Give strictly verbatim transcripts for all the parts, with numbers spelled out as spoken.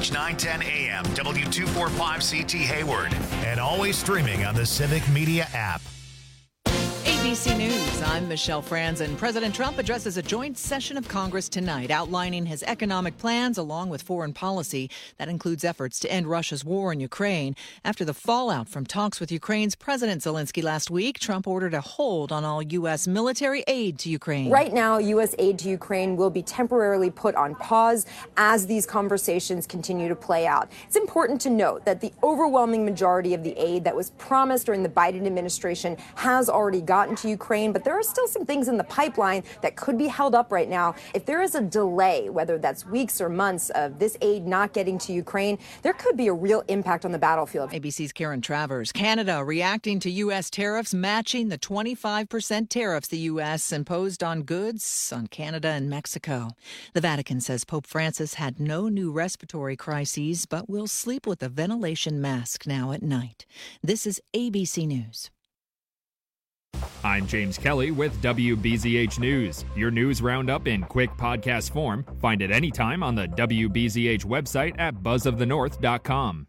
H nine ten A M, W two forty-five C T Hayward, and always streaming on the Civic Media app. A B C News, I'm Michelle Franzen. President Trump addresses a joint session of Congress tonight, outlining his economic plans along with foreign policy. That includes efforts to end Russia's war in Ukraine. After the fallout from talks with Ukraine's President Zelensky last week, Trump ordered a hold on all U S military aid to Ukraine. Right now, U S aid to Ukraine will be temporarily put on pause as these conversations continue to play out. It's important to note that the overwhelming majority of the aid that was promised during the Biden administration has already gotten to Ukraine, but there are still some things in the pipeline that could be held up right now. If there is a delay, whether that's weeks or months of this aid not getting to Ukraine, there could be a real impact on the battlefield. A B C's Karen Travers. Canada reacting to U S tariffs matching the twenty-five percent tariffs the U S imposed on goods on Canada and Mexico. The Vatican says Pope Francis had no new respiratory crises, but will sleep with a ventilation mask now at night. This is A B C News. I'm James Kelly with W B Z H News. Your news roundup in quick podcast form. Find it anytime on the W B Z H website at buzz of the north dot com.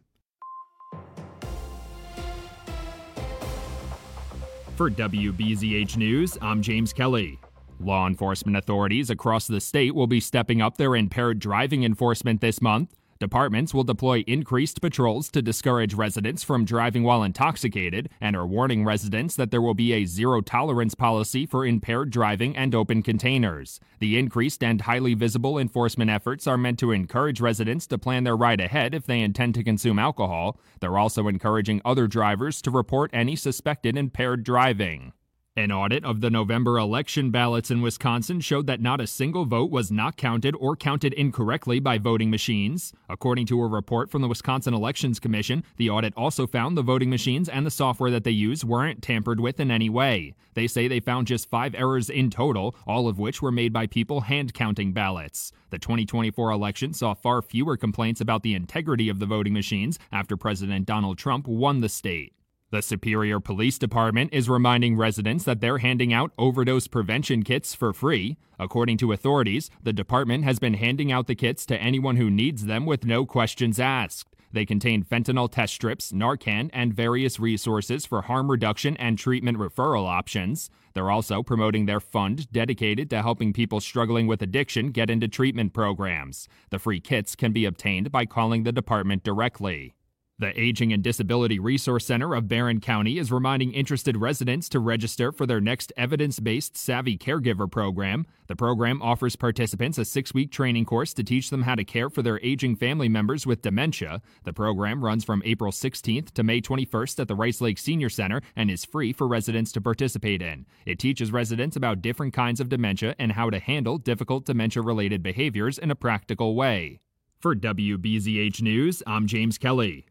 For W B Z H News, I'm James Kelly. Law enforcement authorities across the state will be stepping up their impaired driving enforcement this month. Departments will deploy increased patrols to discourage residents from driving while intoxicated and are warning residents that there will be a zero-tolerance policy for impaired driving and open containers. The increased and highly visible enforcement efforts are meant to encourage residents to plan their ride ahead if they intend to consume alcohol. They're also encouraging other drivers to report any suspected impaired driving. An audit of the November election ballots in Wisconsin showed that not a single vote was not counted or counted incorrectly by voting machines. According to a report from the Wisconsin Elections Commission, the audit also found the voting machines and the software that they use weren't tampered with in any way. They say they found just five errors in total, all of which were made by people hand-counting ballots. The twenty twenty-four election saw far fewer complaints about the integrity of the voting machines after President Donald Trump won the state. The Superior Police Department is reminding residents that they're handing out overdose prevention kits for free. According to authorities, the department has been handing out the kits to anyone who needs them with no questions asked. They contain fentanyl test strips, Narcan, and various resources for harm reduction and treatment referral options. They're also promoting their fund dedicated to helping people struggling with addiction get into treatment programs. The free kits can be obtained by calling the department directly. The Aging and Disability Resource Center of Barron County is reminding interested residents to register for their next evidence-based Savvy Caregiver program. The program offers participants a six-week training course to teach them how to care for their aging family members with dementia. The program runs from April sixteenth to May twenty-first at the Rice Lake Senior Center and is free for residents to participate in. It teaches residents about different kinds of dementia and how to handle difficult dementia-related behaviors in a practical way. For W B Z H News, I'm James Kelly.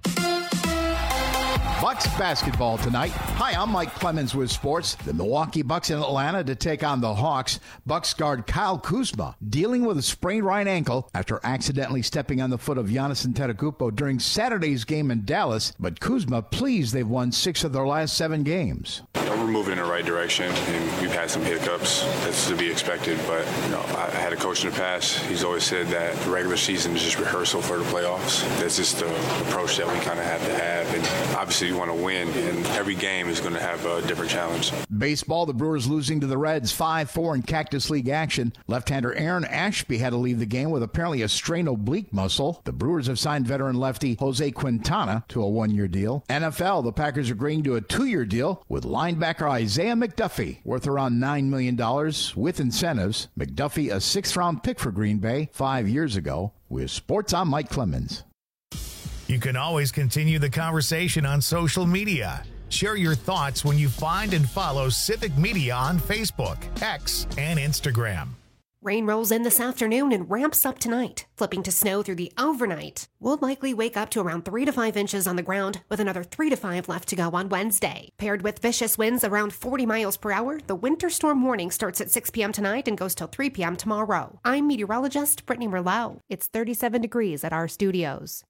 Bucks basketball tonight. Hi, I'm Mike Clemens with sports. The Milwaukee Bucks in Atlanta to take on the Hawks. Bucks guard Kyle Kuzma dealing with a sprained right ankle after accidentally stepping on the foot of Giannis Antetokounmpo during Saturday's game in Dallas. But Kuzma pleased they've won six of their last seven games. You know, we're moving in the right direction, and we've had some hiccups. That's to be expected. But you know, I had a coach in the past. He's always said that the regular season is just rehearsal for the playoffs. That's just the approach that we kind of have to have. And obviously, you want to win, and every game is going to have a different challenge. Baseball, the Brewers losing to the Reds five four in Cactus League action. Left-hander Aaron Ashby had to leave the game with apparently a strained oblique muscle. The Brewers have signed veteran lefty Jose Quintana to a one-year deal. N F L, the Packers agreeing to a two-year deal with linebacker Isaiah McDuffie, worth around nine million dollars with incentives. McDuffie, a sixth-round pick for Green Bay five years ago. With Sports, I'm Mike Clemens. You can always continue the conversation on social media. Share your thoughts when you find and follow Civic Media on Facebook, X, and Instagram. Rain rolls in this afternoon and ramps up tonight, flipping to snow through the overnight. We'll likely wake up to around three to five inches on the ground, with another three to five left to go on Wednesday. Paired with vicious winds around forty miles per hour, the winter storm warning starts at six p.m. tonight and goes till three p.m. tomorrow. I'm meteorologist Brittany Merlot. It's thirty-seven degrees at our studios.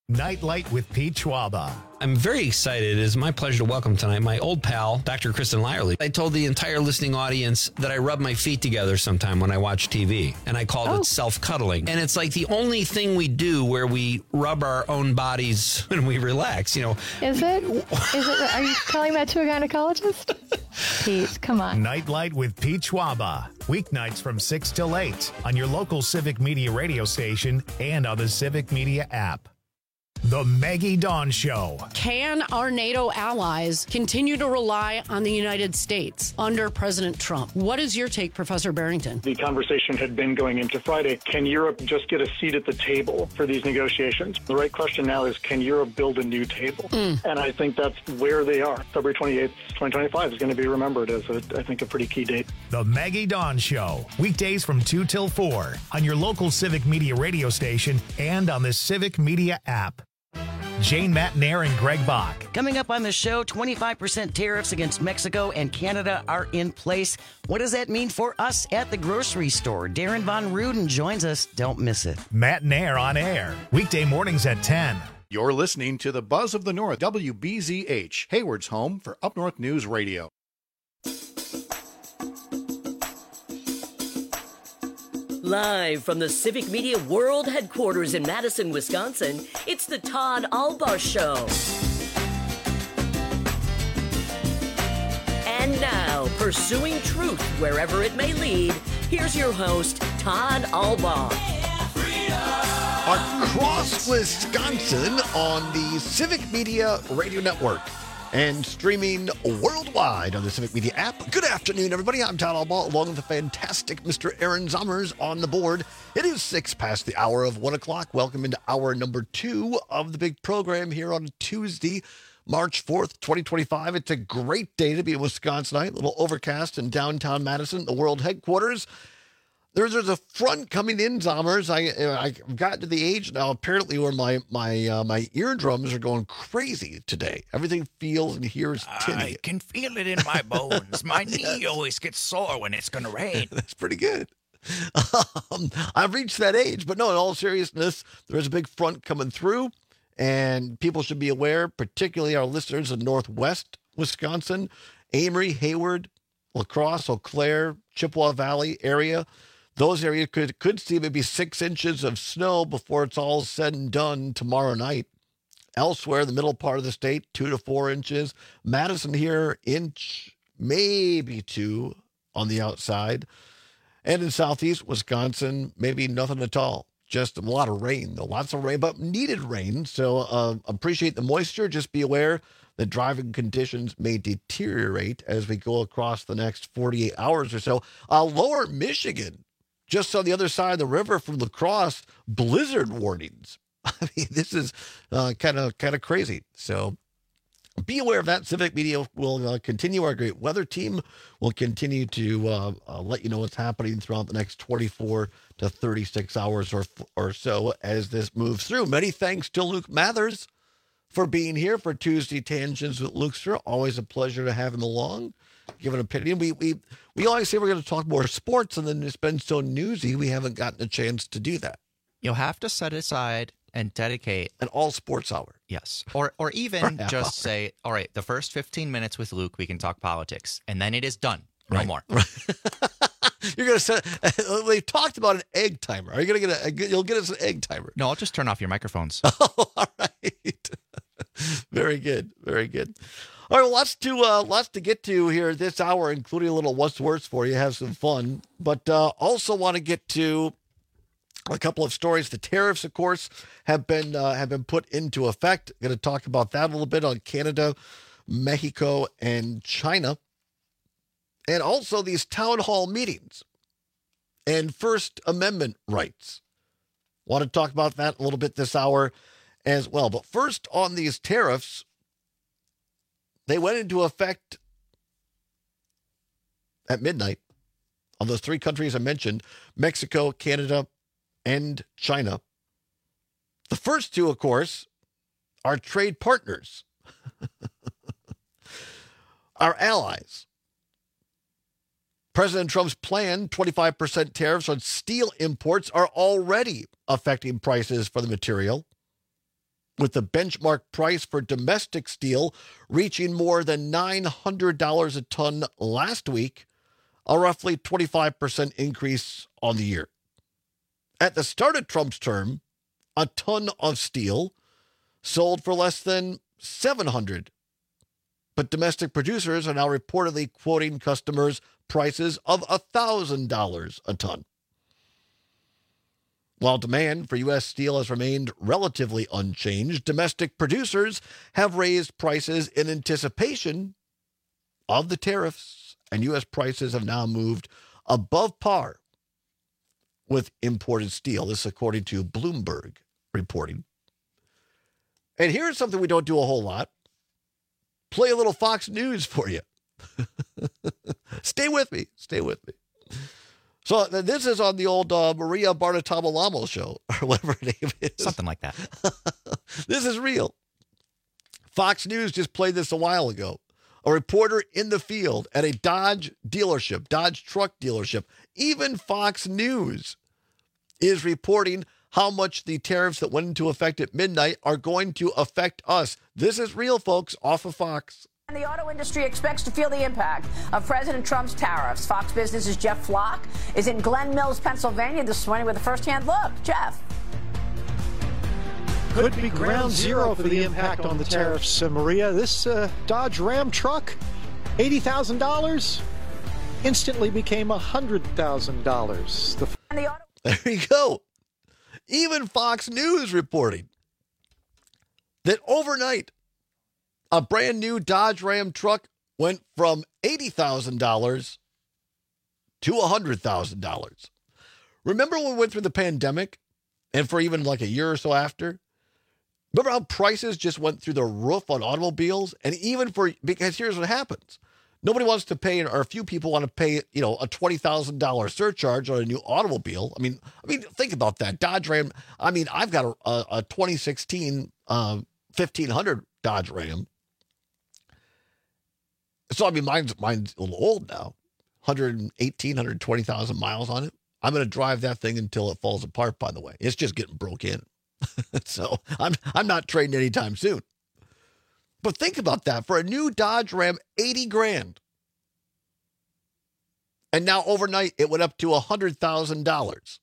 Nightlight with Pete Schwaba. I'm very excited. It is my pleasure to welcome tonight my old pal, Doctor Kristen Lyerly. I told the entire listening audience that I rub my feet together sometime when I watch T V, and I called oh. it self-cuddling. And it's like the only thing we do where we rub our own bodies when we relax, you know. Is it? Is it? Are you telling that to a gynecologist? Pete, come on. Nightlight with Pete Schwaba. Weeknights from six till eight on your local Civic Media radio station and on the Civic Media app. The Maggie Dawn Show. Can our NATO allies continue to rely on the United States under President Trump? What is your take, Professor Barrington? The conversation had been going into Friday. Can Europe just get a seat at the table for these negotiations? The right question now is, can Europe build a new table? Mm. And I think that's where they are. February twenty-eighth, twenty twenty-five is going to be remembered as, a, I think, a pretty key date. The Maggie Dawn Show. Weekdays from two till four on your local Civic Media radio station and on the Civic Media app. Jane Matnair and Greg Bach. Coming up on the show, twenty-five percent tariffs against Mexico and Canada are in place. What does that mean for us at the grocery store? Darren Von Ruden joins us. Don't miss it. Matnair on air. Weekday mornings at ten. You're listening to the Buzz of the North, W B Z H, Hayward's home for Up North News Radio. Live from the Civic Media World Headquarters in Madison, Wisconsin, it's the Todd Albaugh Show. And now, pursuing truth wherever it may lead, here's your host, Todd Albaugh. Across Wisconsin on the Civic Media Radio Network and streaming worldwide on the Civic Media app. Good afternoon, everybody. I'm Todd Albaugh, along with the fantastic Mister Aaron Zommers on the board. It is six past the hour of one o'clock. Welcome into hour number two of the big program here on Tuesday, March fourth, twenty twenty-five. It's a great day to be a Wisconsinite. A little overcast in downtown Madison, the world headquarters. There's, there's a front coming in, Zommers. I I've gotten to the age now, apparently, where my my uh, my eardrums are going crazy today. Everything feels and hears tinny. I can feel it in my bones. My knee always gets sore when it's going to rain. That's pretty good. Um, I've reached that age, but no, in all seriousness, there is a big front coming through, and people should be aware, particularly our listeners in Northwest Wisconsin, Amory, Hayward, La Crosse, Eau Claire, Chippewa Valley area. Those areas could, could see maybe six inches of snow before it's all said and done tomorrow night. Elsewhere, the middle part of the state, two to four inches. Madison here, inch, maybe two on the outside. And in southeast Wisconsin, maybe nothing at all. Just a lot of rain, though. Lots of rain, but needed rain. So uh, appreciate the moisture. Just be aware that driving conditions may deteriorate as we go across the next forty-eight hours or so. Uh, lower Michigan, just on the other side of the river from La Crosse, blizzard warnings. I mean, this is kind of kind of crazy. So be aware of that. Civic Media will uh, continue. Our great weather team will continue to uh, uh, let you know what's happening throughout the next twenty-four to thirty-six hours or or so as this moves through. Many thanks to Luke Mathers for being here for Tuesday Tangents with Lukester. Always a pleasure to have him along. Give an opinion. We we we always say we're going to talk more sports, and then it's been so newsy we haven't gotten a chance to do that. You'll have to set aside and dedicate an all sports hour. Yes, or or even just say, all right, the first fifteen minutes with Luke, we can talk politics, and then it is done. No right. more. Right. You're gonna set. They've talked about an egg timer. Are you gonna get a? You'll get us an egg timer. No, I'll just turn off your microphones. Oh, all right. Very good. Very good. All right, well, lots to uh, lots to get to here this hour, including a little what's worse for you. Have some fun, but uh, also want to get to a couple of stories. The tariffs, of course, have been uh, have been put into effect. Going to talk about that a little bit on Canada, Mexico, and China, and also these town hall meetings and First Amendment rights. Want to talk about that a little bit this hour as well. But first, on these tariffs. They went into effect at midnight on those three countries I mentioned, Mexico, Canada, and China. The first two, of course, are trade partners, our allies. President Trump's planned twenty-five percent tariffs on steel imports are already affecting prices for the material. with the benchmark price for domestic steel reaching more than nine hundred dollars a ton last week, a roughly twenty-five percent increase on the year. At the start of Trump's term, a ton of steel sold for less than seven hundred dollars. But domestic producers are now reportedly quoting customers prices of one thousand dollars a ton. While demand for U S steel has remained relatively unchanged, domestic producers have raised prices in anticipation of the tariffs, and U S prices have now moved above par with imported steel. This according to Bloomberg reporting. And here's something we don't do a whole lot. Play a little Fox News for you. Stay with me. Stay with me. So this is on the old uh, Maria Bartiromo show, or whatever her name is. Something like that. This is real. Fox News just played this a while ago. A reporter in the field at a Dodge dealership, Dodge truck dealership, even Fox News is reporting how much the tariffs that went into effect at midnight are going to affect us. This is real, folks, off of Fox. And the auto industry expects to feel the impact of President Trump's tariffs. Fox Business's Jeff Flock is in Glen Mills, Pennsylvania this morning with a first-hand look. Jeff. Could be ground zero for the impact on the tariffs, uh, Maria. This uh, Dodge Ram truck, eighty thousand dollars, instantly became one hundred thousand dollars. The... And the auto- there you go. Even Fox News reporting that overnight, a brand new Dodge Ram truck went from eighty thousand dollars to one hundred thousand dollars. Remember when we went through the pandemic and for even like a year or so after? Remember how prices just went through the roof on automobiles? And even for, because here's what happens. Nobody wants to pay, or a few people want to pay, you know, a twenty thousand dollars surcharge on a new automobile. I mean, I mean, think about that. Dodge Ram. I mean, I've got a, a, a twenty sixteen uh, fifteen hundred Dodge Ram. So, I mean, mine's, mine's a little old now. one eighteen, one twenty thousand miles on it. I'm going to drive that thing until it falls apart, by the way. It's just getting broke in. So, I'm I'm not trading anytime soon. But think about that. For a new Dodge Ram, eighty grand. And now overnight, it went up to one hundred thousand dollars.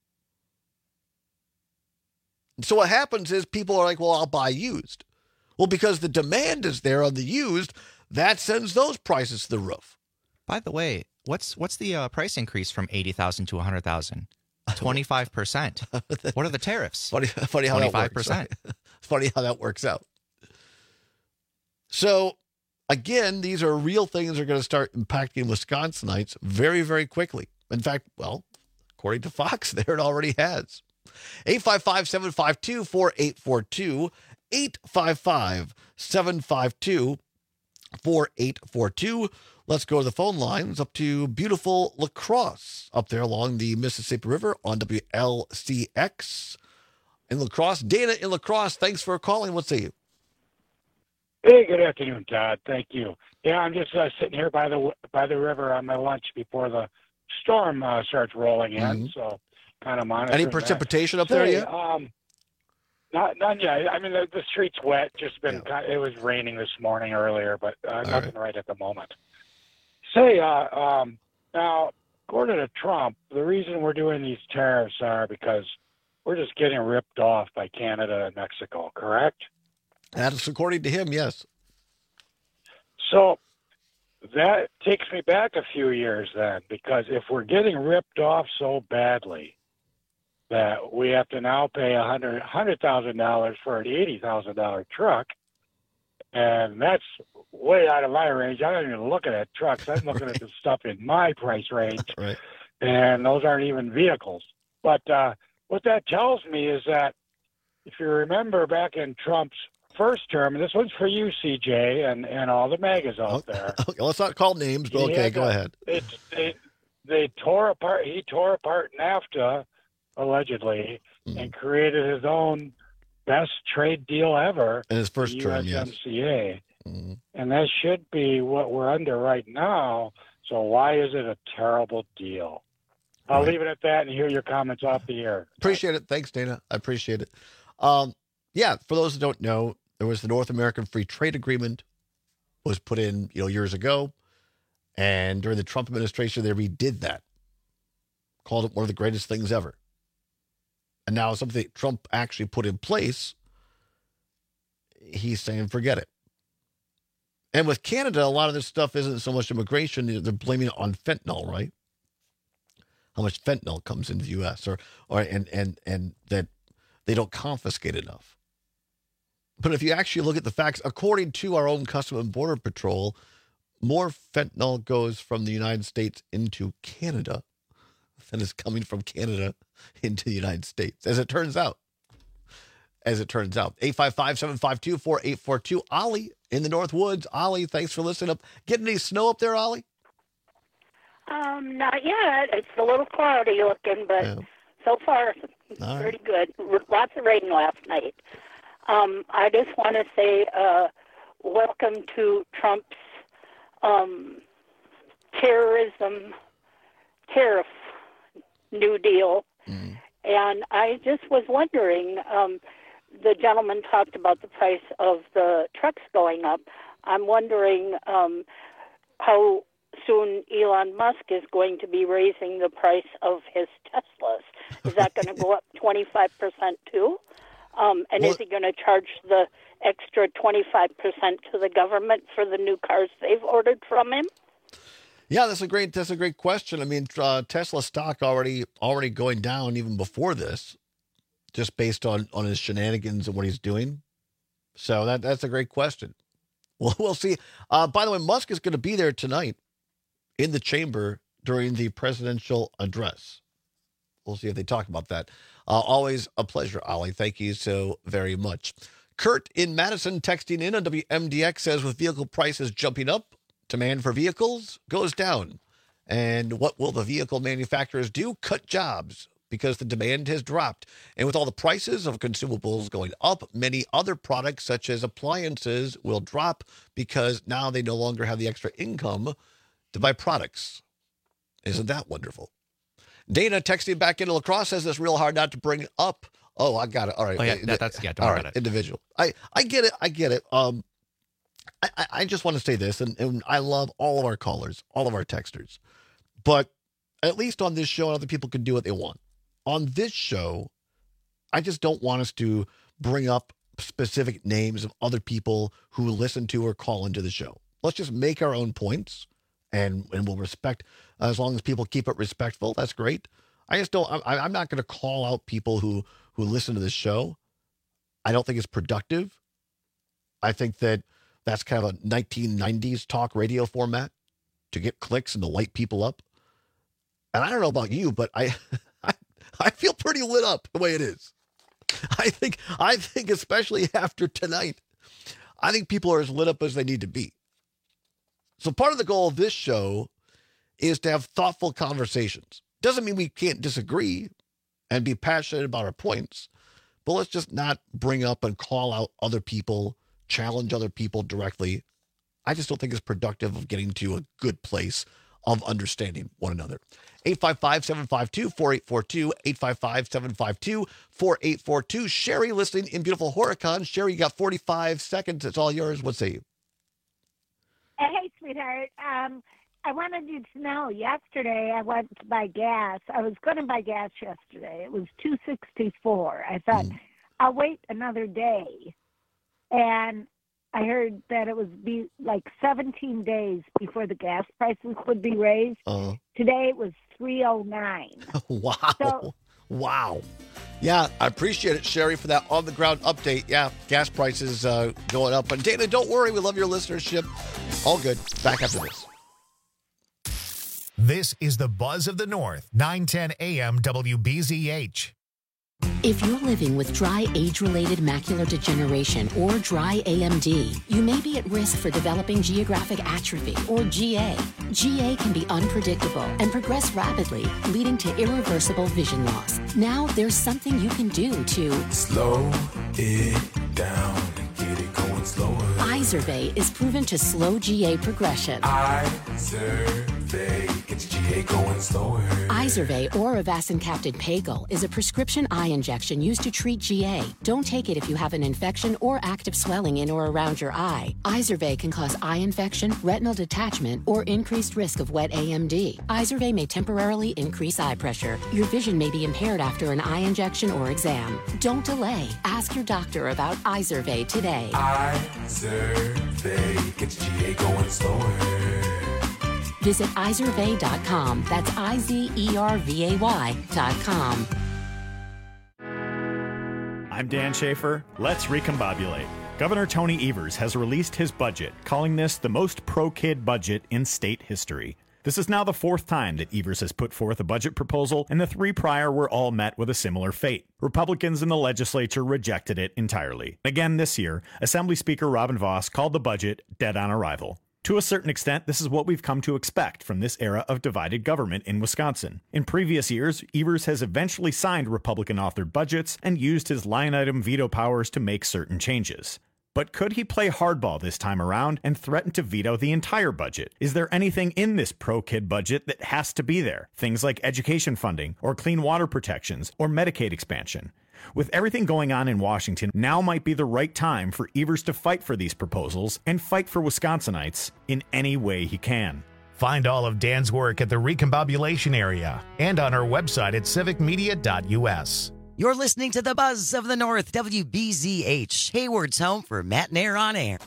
So what happens is people are like, well, I'll buy used. Well, because the demand is there on the used, that sends those prices to the roof. By the way, what's what's the uh, price increase from eighty thousand to one hundred thousand? twenty-five percent. What are the tariffs? Funny, funny how that works. Right? Funny how that works out. So, again, these are real things that are going to start impacting Wisconsinites very, very quickly. In fact, well, according to Fox, there it already has. eight five five, seven five two, four eight four two, eight five five, seven five two, four eight four two. Let's go to the phone lines up to beautiful La Crosse up there along the Mississippi River on W L C X in La Crosse. Dana in La Crosse, thanks for calling. What's say you? Hey, good afternoon, Todd. Thank you. Yeah, I'm just uh, sitting here by the by the river on my lunch before the storm uh, starts rolling in. Mm-hmm. So, kind of monitoring. Any precipitation that. up there Say, yet? Um, not, none yet. I mean, the, the street's wet. Just been. Yeah. It was raining this morning earlier, but uh, nothing right. right at the moment. Say, uh, um, now, according to Trump, the reason we're doing these tariffs are because we're just getting ripped off by Canada and Mexico. Correct? That's according to him, yes. So that takes me back a few years then, because if we're getting ripped off so badly that we have to now pay one hundred thousand dollars one hundred thousand dollars for an eighty thousand dollars truck, and that's way out of my range. I don't even look at trucks. I'm looking at the stuff in my price range, right. And those aren't even vehicles. But uh, what that tells me is that if you remember back in Trump's first term, and this one's for you, C J, and, and all the MAGAs out there. Okay, let's not call names, but okay, go to, ahead. It, they, they tore apart, he tore apart NAFTA, allegedly, mm. and created his own best trade deal ever. In his first the term, U S M C A. yes. Mm. And that should be what we're under right now. So why is it a terrible deal? I'll right. leave it at that and hear your comments off the air. Appreciate it. Thanks, Dana. I appreciate it. Um, yeah, for those who don't know, there was the North American Free Trade Agreement was put in, you know, years ago. And during the Trump administration, they redid that. Called it one of the greatest things ever. And now something Trump actually put in place, he's saying, forget it. And with Canada, a lot of this stuff isn't so much immigration. They're blaming it on fentanyl, right? How much fentanyl comes into the U S or, or and, and, and that they don't confiscate enough. But if you actually look at the facts, according to our own Customs and Border Patrol, more fentanyl goes from the United States into Canada than is coming from Canada into the United States, as it turns out. As it turns out. eight five five, seven five two, four eight four two. Ollie in the North Woods. Ollie, thanks for listening up. Getting any snow up there, Ollie? Um, not yet. It's a little cloudy looking, but yeah. so far it's All pretty right. good. Lots of rain last night. Um, I just want to say uh, welcome to Trump's um, terrorism tariff New Deal. Mm. And I just was wondering, um, the gentleman talked about the price of the trucks going up. I'm wondering um, how soon Elon Musk is going to be raising the price of his Teslas. Is that going to go up twenty-five percent too? Um, and well, is he going to charge the extra twenty-five percent to the government for the new cars they've ordered from him? Yeah, that's a great that's a great question. I mean, uh, Tesla stock already already going down even before this, just based on, on his shenanigans and what he's doing. So that that's a great question. Well, we'll see. Uh, by the way, Musk is going to be there tonight in the chamber during the presidential address. We'll see if they talk about that. Uh, always a pleasure, Ollie. Thank you so very much. Kurt in Madison texting in on W M D X says, with vehicle prices jumping up, demand for vehicles goes down. And what will the vehicle manufacturers do? Cut jobs because the demand has dropped. And with all the prices of consumables going up, many other products such as appliances will drop because now they no longer have the extra income to buy products. Isn't that wonderful? Dana texting back into La Crosse says it's real hard not to bring up. Oh, I got it. All right. Oh, yeah, that, that's, yeah, don't all worry right. about it. Individual. I, I get it. I get it. Um, I, I just want to say this, and, and I love all of our callers, all of our texters, but at least on this show, other people can do what they want. On this show, I just don't want us to bring up specific names of other people who listen to or call into the show. Let's just make our own points, and, and we'll respect, as long as people keep it respectful, that's great. I just don't, I, I'm not going to call out people who, who listen to this show. I don't think it's productive. I think that that's kind of a nineteen nineties talk radio format to get clicks and to light people up. And I don't know about you, but I, I, I feel pretty lit up the way it is. I think, I think especially after tonight, I think people are as lit up as they need to be. So part of the goal of this show is to have thoughtful conversations. Doesn't mean we can't disagree and be passionate about our points, but let's just not bring up and call out other people, challenge other people directly. I just don't think it's productive of getting to a good place of understanding one another. eight five five, seven five two, four eight four two, eight five five, seven five two, four eight four two. Sherry listening in beautiful Horicon. Sherry, you got forty-five seconds. It's all yours. What say you? Hey, sweetheart. Um, I wanted you to know, yesterday I went to buy gas. I was going to buy gas yesterday. It was two sixty-four. I thought, mm. I'll wait another day. And I heard that it would be like seventeen days before the gas prices would be raised. Uh, Today it was three oh nine. Wow. So, wow. Yeah, I appreciate it, Sherry, for that on-the-ground update. Yeah, gas prices uh, going up. And Dana, don't worry. We love your listenership. All good. Back after this. This is the Buzz of the North, nine ten A M W B Z H. If you're living with dry age-related macular degeneration or dry A M D, you may be at risk for developing geographic atrophy or G A. G A can be unpredictable and progress rapidly, leading to irreversible vision loss. Now there's something you can do to slow it down and get it going slower. Izervay is proven to slow G A progression. Izervay. Izervay gets G A going slower. Izervay or Avastin-capted Pagel is a prescription eye injection used to treat G A. Don't take it if you have an infection or active swelling in or around your eye. Izervay can cause eye infection, retinal detachment, or increased risk of wet A M D. Izervay may temporarily increase eye pressure. Your vision may be impaired after an eye injection or exam. Don't delay. Ask your doctor about Izervay today. Izervay gets G A going slower. Visit Izervay dot com. That's I Z E R V A Y dot com. I'm Dan Schaefer. Let's recombobulate. Governor Tony Evers has released his budget, calling this the most pro-kid budget in state history. This is now the fourth time that Evers has put forth a budget proposal, and the three prior were all met with a similar fate. Republicans in the legislature rejected it entirely. Again this year, Assembly Speaker Robin Vos called the budget dead on arrival. To a certain extent, this is what we've come to expect from this era of divided government in Wisconsin. In previous years, Evers has eventually signed Republican-authored budgets and used his line-item veto powers to make certain changes. But could he play hardball this time around and threaten to veto the entire budget? Is there anything in this pro-kid budget that has to be there? Things like education funding, or clean water protections, or Medicaid expansion. With everything going on in Washington, now might be the right time for Evers to fight for these proposals and fight for Wisconsinites in any way he can. Find all of Dan's work at the Recombobulation Area and on our website at civic media dot U S. You're listening to the Buzz of the North, W B Z H, Hayward's home for Matt and Air on Air.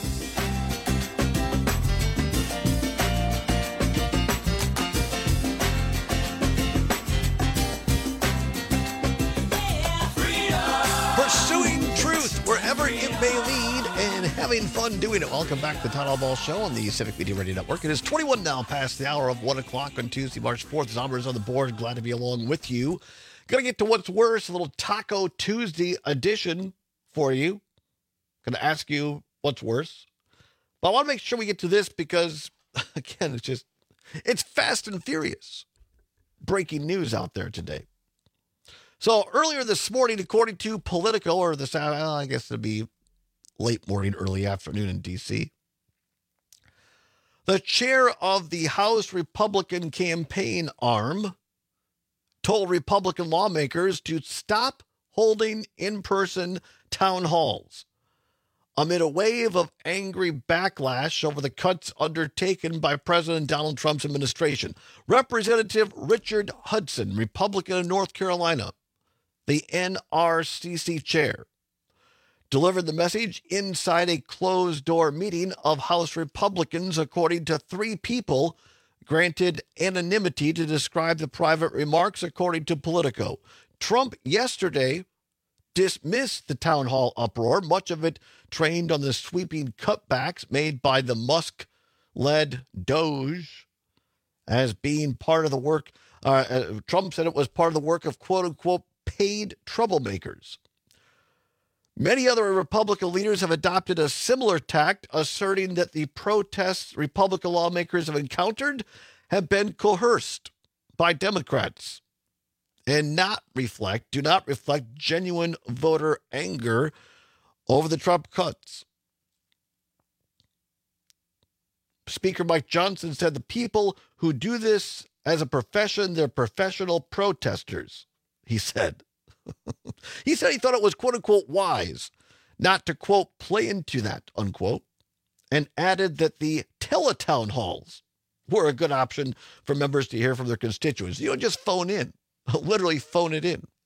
Pursuing truth wherever it may lead and having fun doing it. Welcome back to the Town Hall Ball Show on the Civic Media Radio Network. It is twenty-one now past the hour of one o'clock on Tuesday, March fourth. Zombers on the board. Glad to be along with you. Gonna get to what's worse, a little Taco Tuesday edition for you. Gonna ask you what's worse. But I want to make sure we get to this because, again, it's just, it's fast and furious. Breaking news out there today. So earlier this morning, according to Politico, or this, uh, I guess it'd be late morning, early afternoon in D C, the chair of the House Republican campaign arm told Republican lawmakers to stop holding in-person town halls amid a wave of angry backlash over the cuts undertaken by President Donald Trump's administration. Representative Richard Hudson, Republican of North Carolina, the N R C C chair, delivered the message inside a closed-door meeting of House Republicans, according to three people granted anonymity to describe the private remarks, according to Politico. Trump yesterday dismissed the town hall uproar, much of it trained on the sweeping cutbacks made by the Musk-led Doge as being part of the work. Uh, uh, Trump said it was part of the work of quote-unquote paid troublemakers. Many other Republican leaders have adopted a similar tact, asserting that the protests Republican lawmakers have encountered have been coerced by Democrats and not reflect, do not reflect genuine voter anger over the Trump cuts. Speaker Mike Johnson said the people who do this as a profession, they're professional protesters, he said. He said he thought it was, quote unquote, wise not to, quote, play into that, unquote, and added that the teletown halls were a good option for members to hear from their constituents. You know, just phone in, literally phone it in.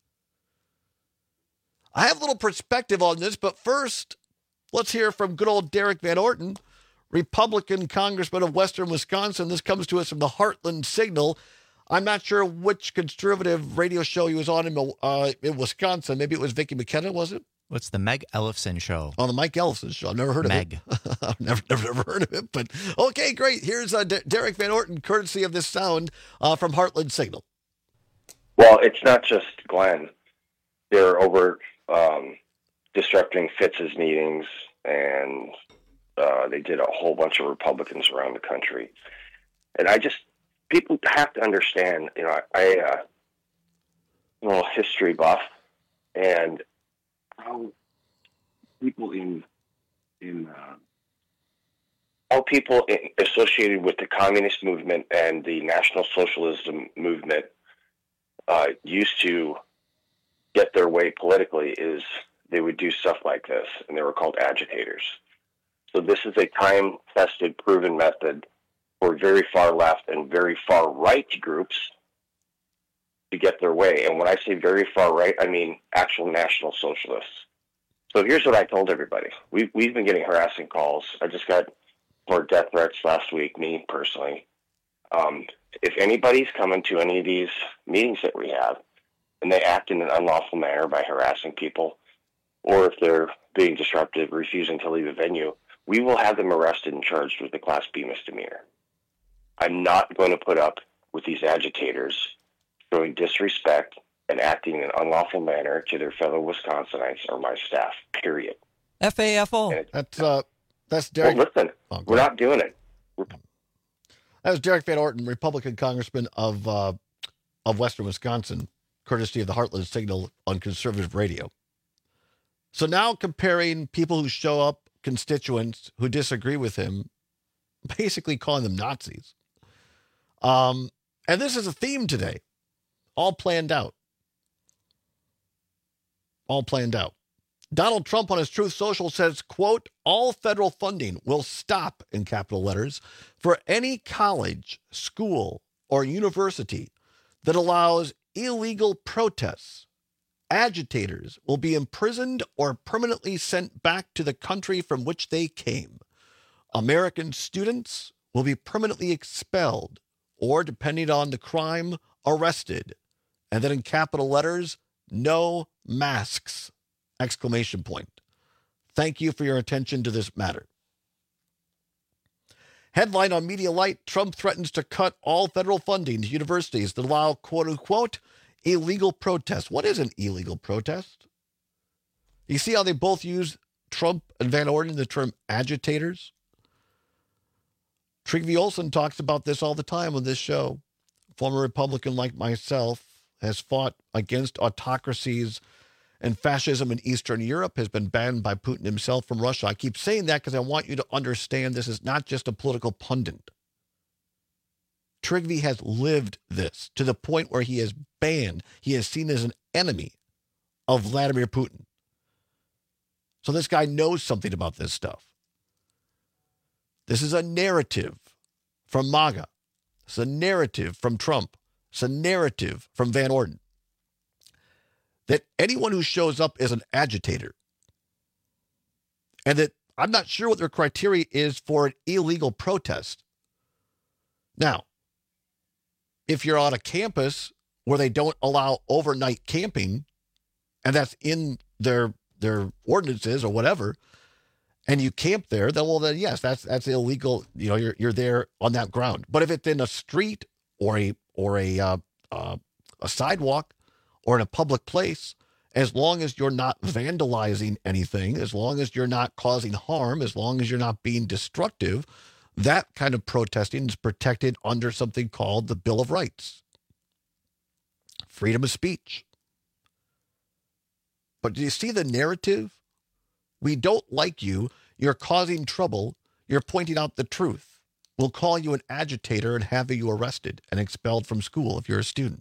I have a little perspective on this, but first, let's hear from good old Derek Van Orton, Republican congressman of Western Wisconsin. This comes to us from the Heartland Signal. I'm not sure which conservative radio show he was on in, uh, in Wisconsin. Maybe it was Vicki McKenna, was it? What's the Meg Ellefson show? Oh, the Mike Ellefson show. I've never heard of Meg. it. I've never, never, never heard of it. But okay, great. Here's uh, D- Derek Van Orton, courtesy of this sound uh, from Heartland Signal. Well, it's not just Glenn. They're over um, disrupting Fitz's meetings, and uh, they did a whole bunch of Republicans around the country. And I just, people have to understand, you know, I, I uh, I'm a little history buff, and how people in in uh, all people associated with the communist movement and the National Socialism movement uh, used to get their way politically is they would do stuff like this, and they were called agitators. So this is a time-tested, proven method for very far left and very far right groups to get their way. And when I say very far right, I mean actual National Socialists. So here's what I told everybody. We've, we've been getting harassing calls. I just got more death threats last week, me personally. Um, if anybody's coming to any of these meetings that we have, and they act in an unlawful manner by harassing people, or if they're being disruptive, refusing to leave a venue, we will have them arrested and charged with a Class B misdemeanor. I'm not going to put up with these agitators showing disrespect and acting in an unlawful manner to their fellow Wisconsinites or my staff, period. F A F O. That's, uh, that's Derek. Well, listen, oh, we're not doing it. We're... That was Derek Van Orton, Republican congressman of uh, of Western Wisconsin, courtesy of the Heartland Signal on conservative radio. So now comparing people who show up, constituents who disagree with him, basically calling them Nazis. Um, and this is a theme today, all planned out. All planned out. Donald Trump on his Truth Social says, quote, all federal funding will stop, in capital letters, for any college, school, or university that allows illegal protests. Agitators will be imprisoned or permanently sent back to the country from which they came. American students will be permanently expelled or, depending on the crime, arrested. And then in capital letters, no masks, exclamation point. Thank you for your attention to this matter. Headline on Media Light, Trump threatens to cut all federal funding to universities that allow, quote unquote, illegal protests. What is an illegal protest? You see how they both use, Trump and Van Orden, the term agitators? Trygve Olsen talks about this all the time on this show. Former Republican like myself has fought against autocracies and fascism in Eastern Europe, has been banned by Putin himself from Russia. I keep saying that because I want you to understand this is not just a political pundit. Trygve has lived this to the point where he is banned. He is seen as an enemy of Vladimir Putin. So this guy knows something about this stuff. This is a narrative from MAGA. It's a narrative from Trump. It's a narrative from Van Orden. That anyone who shows up is an agitator. And that I'm not sure what their criteria is for an illegal protest. Now, if you're on a campus where they don't allow overnight camping, and that's in their their ordinances or whatever, and you camp there, then well then yes, that's that's illegal. You know, you're you're there on that ground. But if it's in a street or a or a uh, uh, a sidewalk or in a public place, as long as you're not vandalizing anything, as long as you're not causing harm, as long as you're not being destructive, that kind of protesting is protected under something called the Bill of Rights. Freedom of speech. But do you see the narrative? We don't like you. You're causing trouble. You're pointing out the truth. We'll call you an agitator and have you arrested and expelled from school if you're a student.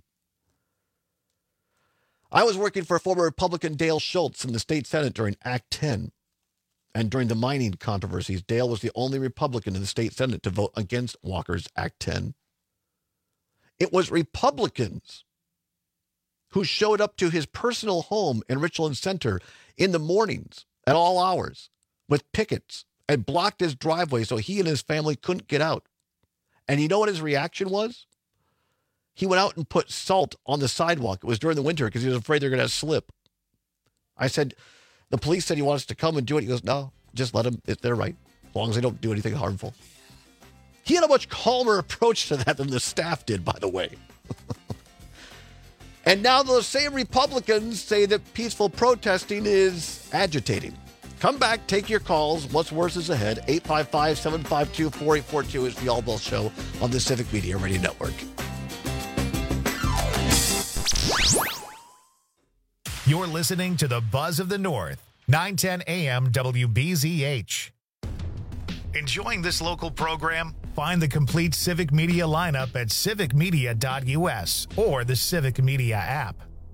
I was working for former Republican Dale Schultz in the state Senate during Act ten. And during the mining controversies, Dale was the only Republican in the state Senate to vote against Walker's Act ten. It was Republicans who showed up to his personal home in Richland Center in the mornings at all hours with pickets and blocked his driveway so he and his family couldn't get out. And you know what his reaction was? He went out and put salt on the sidewalk. It was during the winter because he was afraid they're going to slip. I said, the police said he wants to come and do it. He goes, no, just let them. They're right. As long as they don't do anything harmful. He had a much calmer approach to that than the staff did, by the way. And now those same Republicans say that peaceful protesting is agitating. Come back, take your calls. What's worse is ahead. eight five five, seven five two, four eight four two is the All Bell Show on the Civic Media Radio Network. You're listening to the Buzz of the North, nine ten A M W B Z H. Enjoying this local program? Find the complete Civic Media lineup at civic media dot u s or the Civic Media app.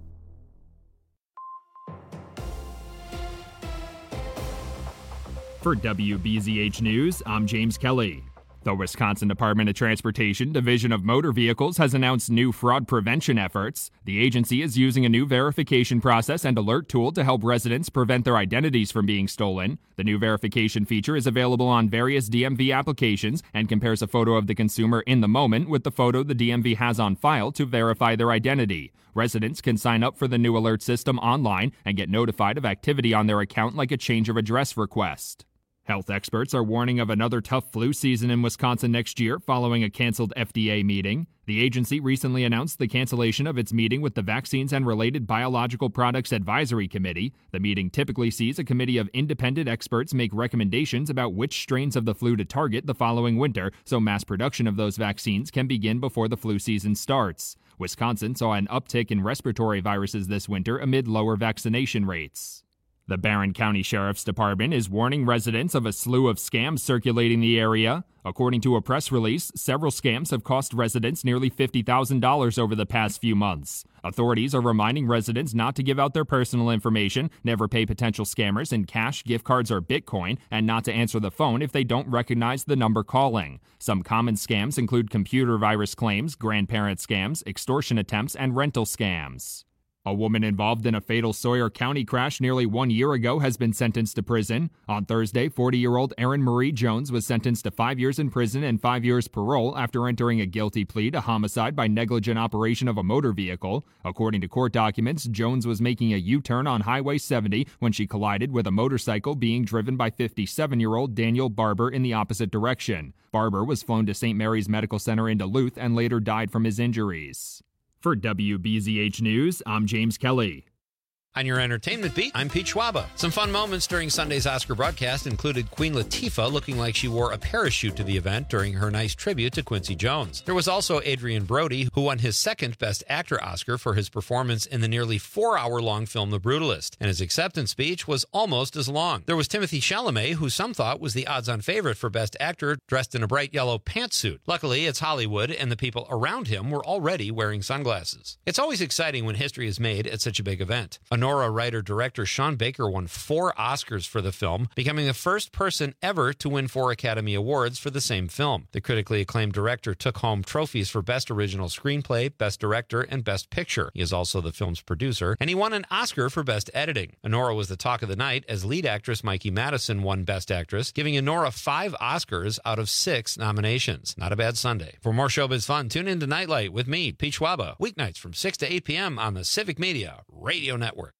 For W B Z H News, I'm James Kelly. The Wisconsin Department of Transportation Division of Motor Vehicles has announced new fraud prevention efforts. The agency is using a new verification process and alert tool to help residents prevent their identities from being stolen. The new verification feature is available on various D M V applications and compares a photo of the consumer in the moment with the photo the D M V has on file to verify their identity. Residents can sign up for the new alert system online and get notified of activity on their account like a change of address request. Health experts are warning of another tough flu season in Wisconsin next year following a canceled F D A meeting. The agency recently announced the cancellation of its meeting with the Vaccines and Related Biological Products Advisory Committee. The meeting typically sees a committee of independent experts make recommendations about which strains of the flu to target the following winter, so mass production of those vaccines can begin before the flu season starts. Wisconsin saw an uptick in respiratory viruses this winter amid lower vaccination rates. The Barron County Sheriff's Department is warning residents of a slew of scams circulating the area. According to a press release, several scams have cost residents nearly fifty thousand dollars over the past few months. Authorities are reminding residents not to give out their personal information, never pay potential scammers in cash, gift cards, or Bitcoin, and not to answer the phone if they don't recognize the number calling. Some common scams include computer virus claims, grandparent scams, extortion attempts, and rental scams. A woman involved in a fatal Sawyer County crash nearly one year ago has been sentenced to prison. On Thursday, forty-year-old Erin Marie Jones was sentenced to five years in prison and five years parole after entering a guilty plea to homicide by negligent operation of a motor vehicle. According to court documents, Jones was making a U-turn on Highway seventy when she collided with a motorcycle being driven by fifty-seven-year-old Daniel Barber in the opposite direction. Barber was flown to Saint Mary's Medical Center in Duluth and later died from his injuries. For W B Z H News, I'm James Kelly. On your entertainment beat, I'm Pete Schwaba. Some fun moments during Sunday's Oscar broadcast included Queen Latifah looking like she wore a parachute to the event during her nice tribute to Quincy Jones. There was also Adrian Brody, who won his second Best Actor Oscar for his performance in the nearly four-hour-long film The Brutalist, and his acceptance speech was almost as long. There was Timothée Chalamet, who some thought was the odds-on favorite for Best Actor, dressed in a bright yellow pantsuit. Luckily, it's Hollywood, and the people around him were already wearing sunglasses. It's always exciting when history is made at such a big event. Nora writer-director Sean Baker won four Oscars for the film, becoming the first person ever to win four Academy Awards for the same film. The critically acclaimed director took home trophies for Best Original Screenplay, Best Director, and Best Picture. He is also the film's producer, and he won an Oscar for Best Editing. Honora was the talk of the night as lead actress Mikey Madison won Best Actress, giving Honora five Oscars out of six nominations. Not a bad Sunday. For more showbiz fun, tune in to Nightlight with me, Pete Schwaba, weeknights from six to eight p.m. on the Civic Media Radio Network.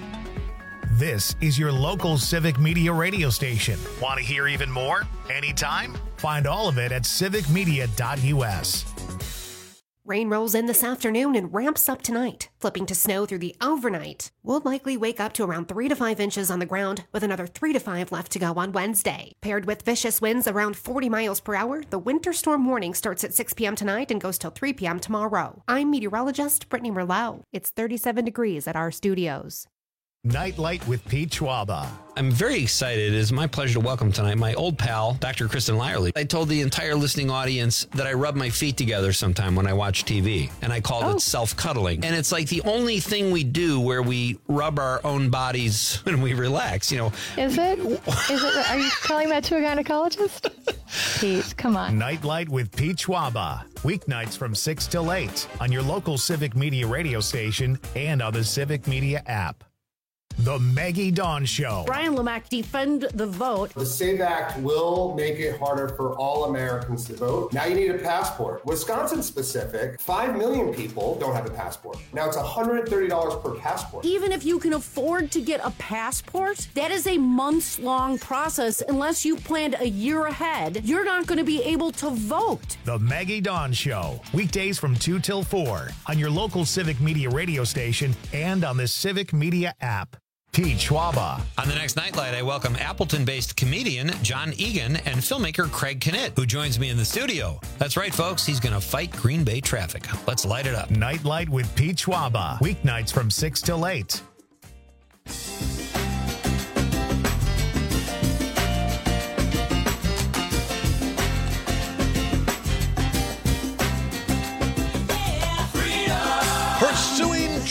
This is your local Civic Media radio station. Want to hear even more? Anytime? Find all of it at civic media dot u s. Rain rolls in this afternoon and ramps up tonight, flipping to snow through the overnight. We'll likely wake up to around three to five inches on the ground, with another three to five left to go on Wednesday. Paired with vicious winds around forty miles per hour, the winter storm warning starts at six p.m. tonight and goes till three p.m. tomorrow. I'm meteorologist Brittany Merlot. It's thirty-seven degrees at our studios. Nightlight with Pete Schwaba. I'm very excited. It is my pleasure to welcome tonight my old pal, Doctor Kristen Lyerly. I told the entire listening audience that I rub my feet together sometime when I watch T V, and I called oh. it self-cuddling. And it's like the only thing we do where we rub our own bodies when we relax, you know. Is it? Is it? Are you telling that to a gynecologist? Pete, come on. Nightlight with Pete Schwaba. Weeknights from six till eight on your local Civic Media radio station and on the Civic Media app. The Maggie Dawn Show. Brian Lamack, defend the vote. The SAVE Act will make it harder for all Americans to vote. Now you need a passport. Wisconsin specific, five million people don't have a passport. Now it's one hundred thirty dollars per passport. Even if you can afford to get a passport, that is a months-long process. Unless you planned a year ahead, you're not going to be able to vote. The Maggie Dawn Show. Weekdays from two till four on your local Civic Media radio station and on the Civic Media app. Pete Schwaba. On the next Nightlight, I welcome Appleton-based comedian John Egan and filmmaker Craig Knitt, who joins me in the studio. That's right, folks. He's going to fight Green Bay traffic. Let's light it up. Nightlight with Pete Schwaba. Weeknights from six till eight.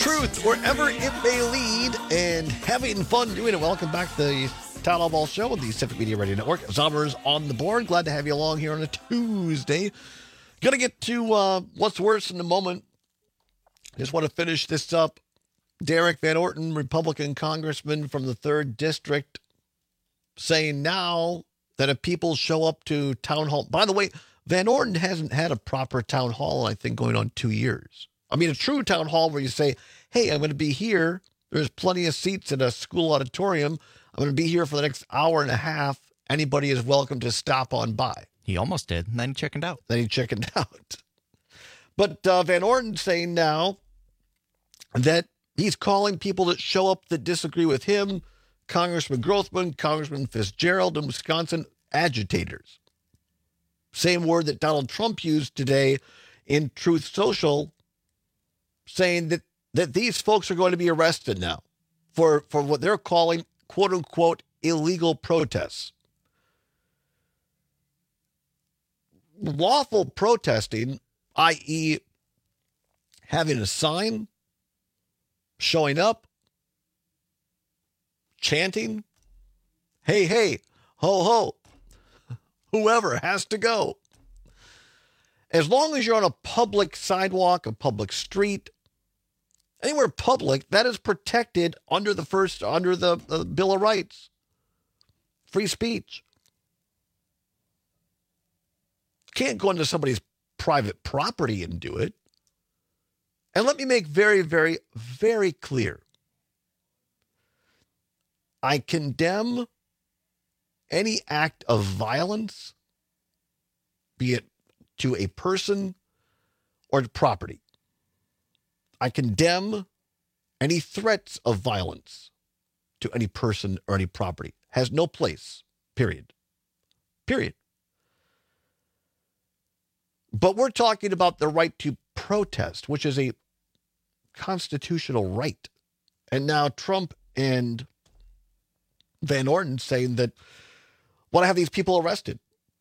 truth wherever it may lead, and having fun doing it. Welcome back to the Town Hall Ball Show with the Civic Media Radio Network. Zommers on the board. Glad to have you along here on a Tuesday. Gonna get to uh, what's worse in a moment. Just want to finish this up. Derek Van Orton, Republican congressman from the third District, saying now that if people show up to town hall... By the way, Van Orton hasn't had a proper town hall, I think, going on two years. I mean, a true town hall where you say, hey, I'm going to be here. There's plenty of seats in a school auditorium. I'm going to be here for the next hour and a half. Anybody is welcome to stop on by. He almost did, and then he chickened out. Then he chickened out. But uh, Van Orton saying now that he's calling people that show up that disagree with him, Congressman Grothman, Congressman Fitzgerald in Wisconsin, agitators. Same word that Donald Trump used today in Truth Social, saying that, that these folks are going to be arrested now for, for what they're calling, quote unquote, illegal protests. Lawful protesting, that is having a sign, showing up, chanting, hey, hey, ho, ho, whoever has to go. As long as you're on a public sidewalk, a public street, anywhere public, that is protected under the first, under the, the Bill of Rights. Free speech. Can't go into somebody's private property and do it. And let me make very, very, very clear. I condemn any act of violence, be it to a person or to property. I condemn any threats of violence to any person or any property. Has no place, period. Period. But we're talking about the right to protest, which is a constitutional right. And now Trump and Van Orton saying that want to have these people arrested.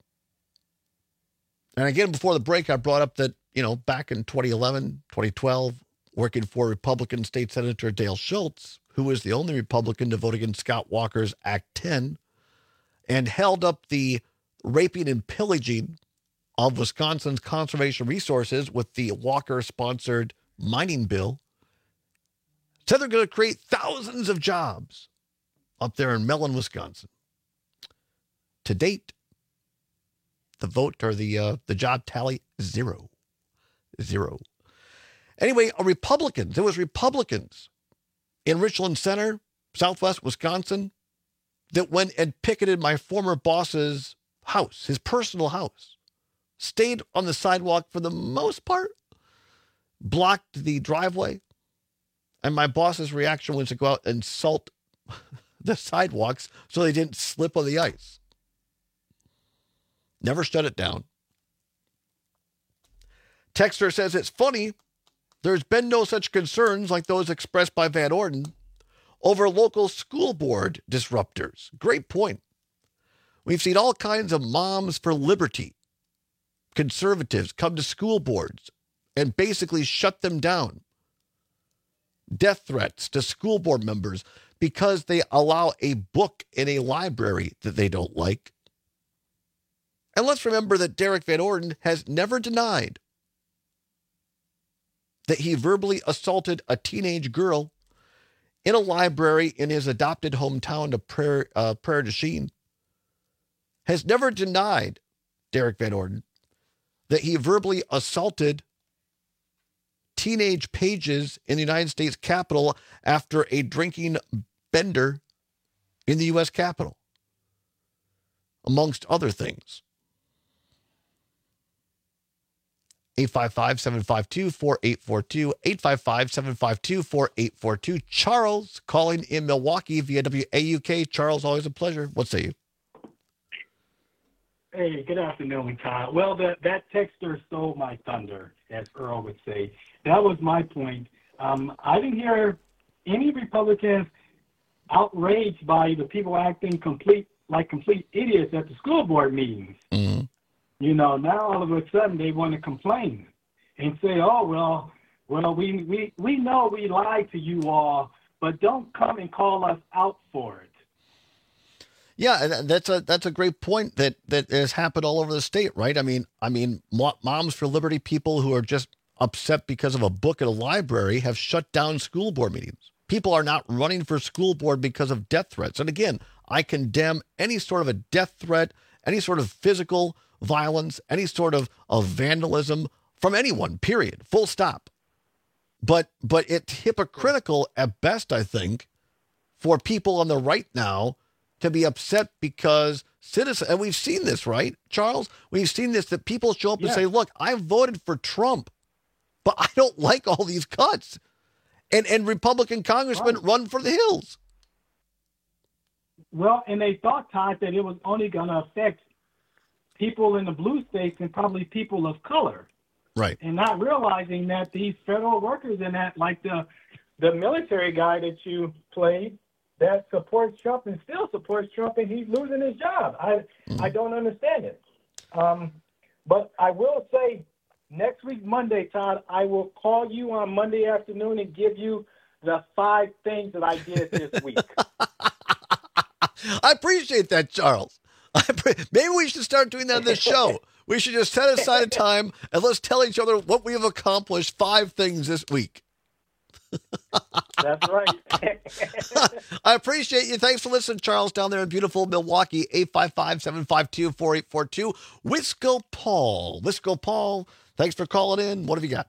And again, before the break, I brought up that, you know, back in twenty eleven, twenty twelve, working for Republican State Senator Dale Schultz, who was the only Republican to vote against Scott Walker's Act ten, and held up the raping and pillaging of Wisconsin's conservation resources with the Walker-sponsored mining bill, said they're going to create thousands of jobs up there in Mellon, Wisconsin. To date, the vote or the uh, the job tally, zero. Zero. Anyway, a Republicans, there was Republicans in Richland Center, Southwest Wisconsin, that went and picketed my former boss's house, his personal house. Stayed on the sidewalk for the most part, blocked the driveway, and my boss's reaction was to go out and salt the sidewalks so they didn't slip on the ice. Never shut it down. Texter says it's funny, there's been no such concerns like those expressed by Van Orton over local school board disruptors. Great point. We've seen all kinds of moms for liberty, conservatives come to school boards and basically shut them down. Death threats to school board members because they allow a book in a library that they don't like. And let's remember that Derek Van Orton has never denied that he verbally assaulted a teenage girl in a library in his adopted hometown of Prairie, uh, Prairie du Chien. Has never denied, Derek Van Orton, that he verbally assaulted teenage pages in the United States Capitol after a drinking bender in the U S Capitol, amongst other things. eight five five, seven five two, four eight four two, eight five five, seven five two, four eight four two. Charles calling in Milwaukee via W A U K. Charles, always a pleasure. What say you? Hey, good afternoon, Todd. Well, that, that texter stole my thunder, as Earl would say. That was my point. Um, I didn't hear any Republicans outraged by the people acting complete like complete idiots at the school board meetings. Mm-hmm. You know, now all of a sudden they want to complain and say, oh, well, Well, we, we, we know we lied to you all, but don't come and call us out for it. Yeah, and that's a that's a great point that that has happened all over the state, right? I mean, I mean, Moms for Liberty people who are just upset because of a book at a library have shut down school board meetings. People are not running for school board because of death threats. And again, I condemn any sort of a death threat, any sort of physical violence, any sort of, of vandalism from anyone, period, full stop. But but it's hypocritical at best, I think, for people on the right now to be upset because citizens, and we've seen this, right, Charles? We've seen this, that people show up yeah. and say, look, I voted for Trump, but I don't like all these cuts. And and Republican congressmen right. run for the hills. Well, and they thought, Todd, that it was only going to affect people in the blue states and probably people of color. Right. And not realizing that these federal workers and that, like the the military guy that you played, that supports Trump and still supports Trump, and he's losing his job. I mm. I don't understand it. Um, but I will say, next week, Monday, Todd, I will call you on Monday afternoon and give you the five things that I did this week. I appreciate that, Charles. I pre- Maybe we should start doing that on this show. We should just set aside a time and let's tell each other what we have accomplished, five things this week. That's right. I appreciate you. Thanks for listening, Charles, down there in beautiful Milwaukee. eight five five, seven five two, four eight four two. Wisco Paul. Wisco Paul, thanks for calling in. What have you got?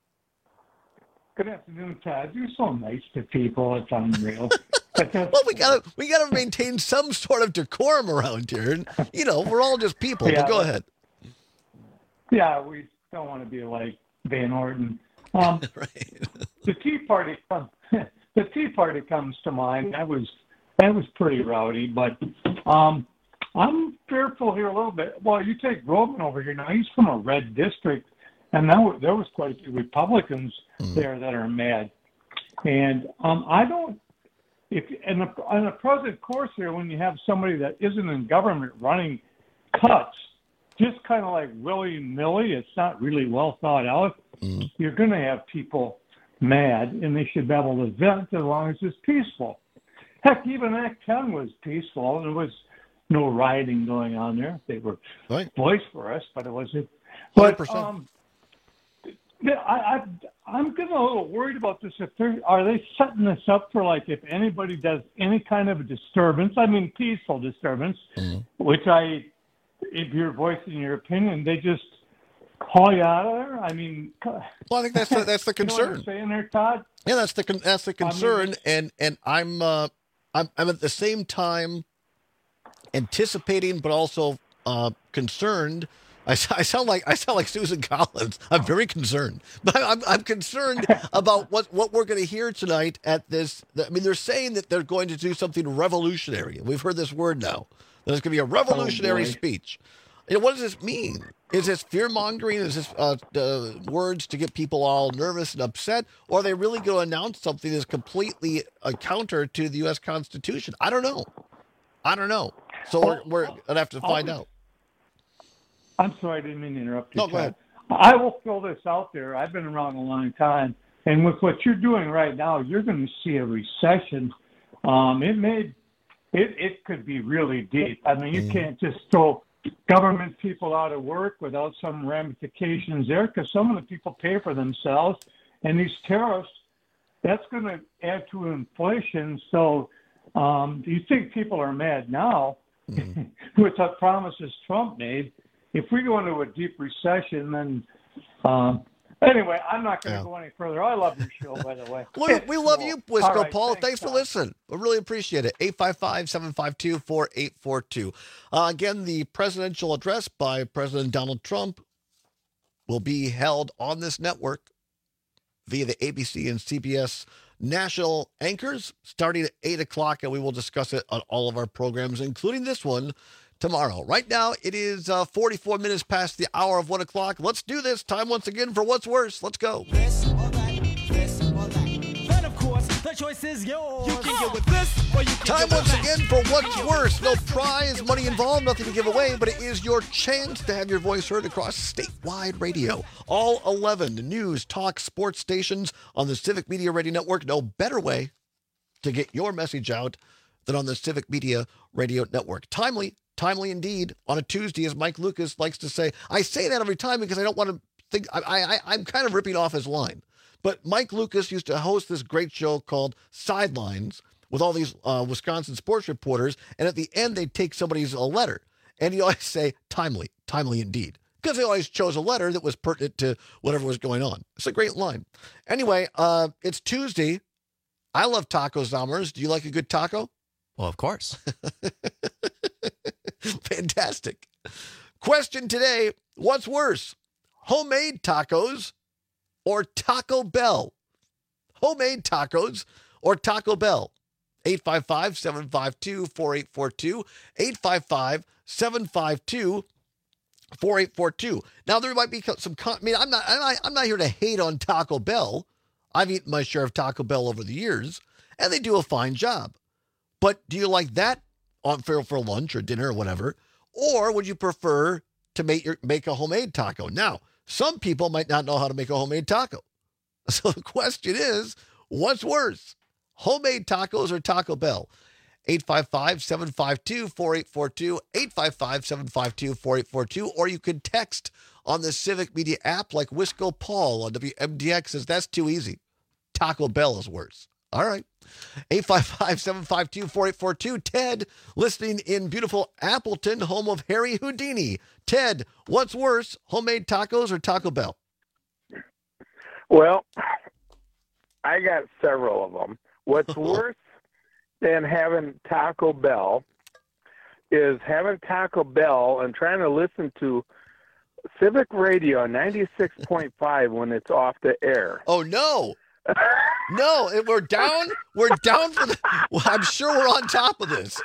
Good afternoon, Todd. You're so nice to people. It's unreal. Well, we gotta we gotta maintain some sort of decorum around here. And, you know, we're all just people. Yeah, but go ahead. Yeah, we don't want to be like Van Orden. Um, right. The Tea Party, the Tea Party comes to mind. That was that was pretty rowdy, but um, I'm fearful here a little bit. Well, you take Roman over here now; he's from a red district, and now there was quite a few Republicans mm. there that are mad. And um, I don't. If in the, in the present course here, when you have somebody that isn't in government running cuts, just kind of like willy-nilly, it's not really well thought out. Mm. You're going to have people mad, and they should be able to vent as long as it's peaceful. Heck, even Act ten was peaceful. There was no rioting going on there. They were right. boisterous, but it wasn't. But um, I, I, I'm getting a little worried about this. If they're, are they setting this up for, like, if anybody does any kind of a disturbance, I mean peaceful disturbance, mm. which I, if you're voicing your opinion, they just haul you out of there? I mean, well, I think that's the, that's the concern. You know what I'm saying there, Todd? Yeah, that's the that's the concern, I mean, and and I'm uh, I'm I'm at the same time anticipating, but also uh, concerned. I, I sound like I sound like Susan Collins. I'm very concerned, but I'm I'm concerned about what, what we're going to hear tonight at this. I mean, they're saying that they're going to do something revolutionary. We've heard this word now. There's going to be a revolutionary oh speech. And what does this mean? Is this fear-mongering? Is this uh, uh, words to get people all nervous and upset? Or are they really going to announce something that's completely a counter to the U S Constitution? I don't know. I don't know. So we're, we're going to have to find out. I'm sorry, I didn't mean to interrupt you. No, go ahead. I will throw this out there. I've been around a long time. And with what you're doing right now, you're going to see a recession. Um, it may, it, it could be really deep. I mean, you mm. can't just throw government people out of work without some ramifications there, because some of the people pay for themselves, and these tariffs, that's going to add to inflation. So um, do you think people are mad now mm. with the promises Trump made? If we go into a deep recession, then um, anyway, I'm not going to yeah. go any further. I love your show, by the way. we, we love you, Wisco right, Paul. Thanks, thanks for listening. I really appreciate it. eight five five, seven five two, four eight four two. Uh, again, the presidential address by President Donald Trump will be held on this network via the A B C and C B S national anchors starting at eight o'clock, and we will discuss it on all of our programs, including this one, tomorrow. Right now, it is uh, forty-four minutes past the hour of one o'clock. Let's do this. Time once again for What's Worse. Let's go. Yes, all right. Yes, all right. Then, of course, The choice is yours. You can get with this, or you can Time get with once that. again for What's Worse. No prize, money involved, nothing to give away, but it is your chance to have your voice heard across statewide radio. All eleven news, talk, sports stations on the Civic Media Radio Network. No better way to get your message out than on the Civic Media Radio Network. Timely, timely indeed, on a Tuesday, as Mike Lucas likes to say. I say that every time because I don't want to think, I, I, I'm kind of ripping off his line. But Mike Lucas used to host this great show called Sidelines with all these uh, Wisconsin sports reporters, and at the end, they'd take somebody's a letter, and he'd always say, timely, timely indeed, because they always chose a letter that was pertinent to whatever was going on. It's a great line. Anyway, uh, it's Tuesday. I love taco Zommers. Do you like a good taco? Well, of course. Fantastic. Question today, what's worse, homemade tacos or Taco Bell? Homemade tacos or Taco Bell? eight five five, seven five two, four eight four two, eight five five, seven five two, four eight four two. Now, there might be some, I mean, I'm not, I'm not, I'm not here to hate on Taco Bell. I've eaten my share of Taco Bell over the years, and they do a fine job. But do you like that on for, for lunch or dinner or whatever? Or would you prefer to make your, make a homemade taco? Now, some people might not know how to make a homemade taco. So the question is, what's worse? Homemade tacos or Taco Bell? eight five five, seven five two, four eight four two, eight five five, seven five two, four eight four two, or you can text on the Civic Media app like Wisco Paul on W M D X says, that's too easy. Taco Bell is worse. All right. eight five five, seven five two, four eight four two. Ted, listening in beautiful Appleton, home of Harry Houdini. Ted, what's worse, homemade tacos or Taco Bell? Well, I got several of them. What's worse than having Taco Bell is having Taco Bell and trying to listen to Civic Radio ninety-six point five when it's off the air. Oh, no. No, and we're down. We're down for the. Well, I'm sure we're on top of this.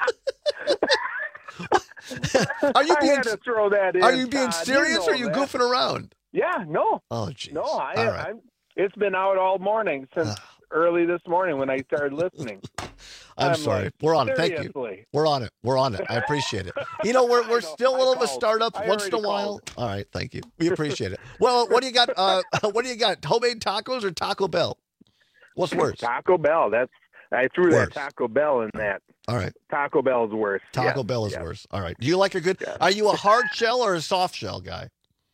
Are you I being? had to throw that in, Are you being Todd. serious, You or know are you that. goofing around? Yeah, no. Oh, jeez. No, I, All right. I'm, it's been out all morning since early this morning when I started listening. I'm, I'm sorry. like, we're on it. Thank you. seriously. We're on it. We're on it. I appreciate it. You know, we're we're still a little of a called. startup I once in a already while. called. All right. Thank you. We appreciate it. Well, what do you got? Uh, what do you got? Homemade tacos or Taco Bell? What's worse? Taco Bell. That's I threw Worse. that Taco Bell in that. All right. Taco Bell's worse. Taco Yes, Bell is yes. worse. All right. Do you like a good? Are you a hard shell or a soft shell guy?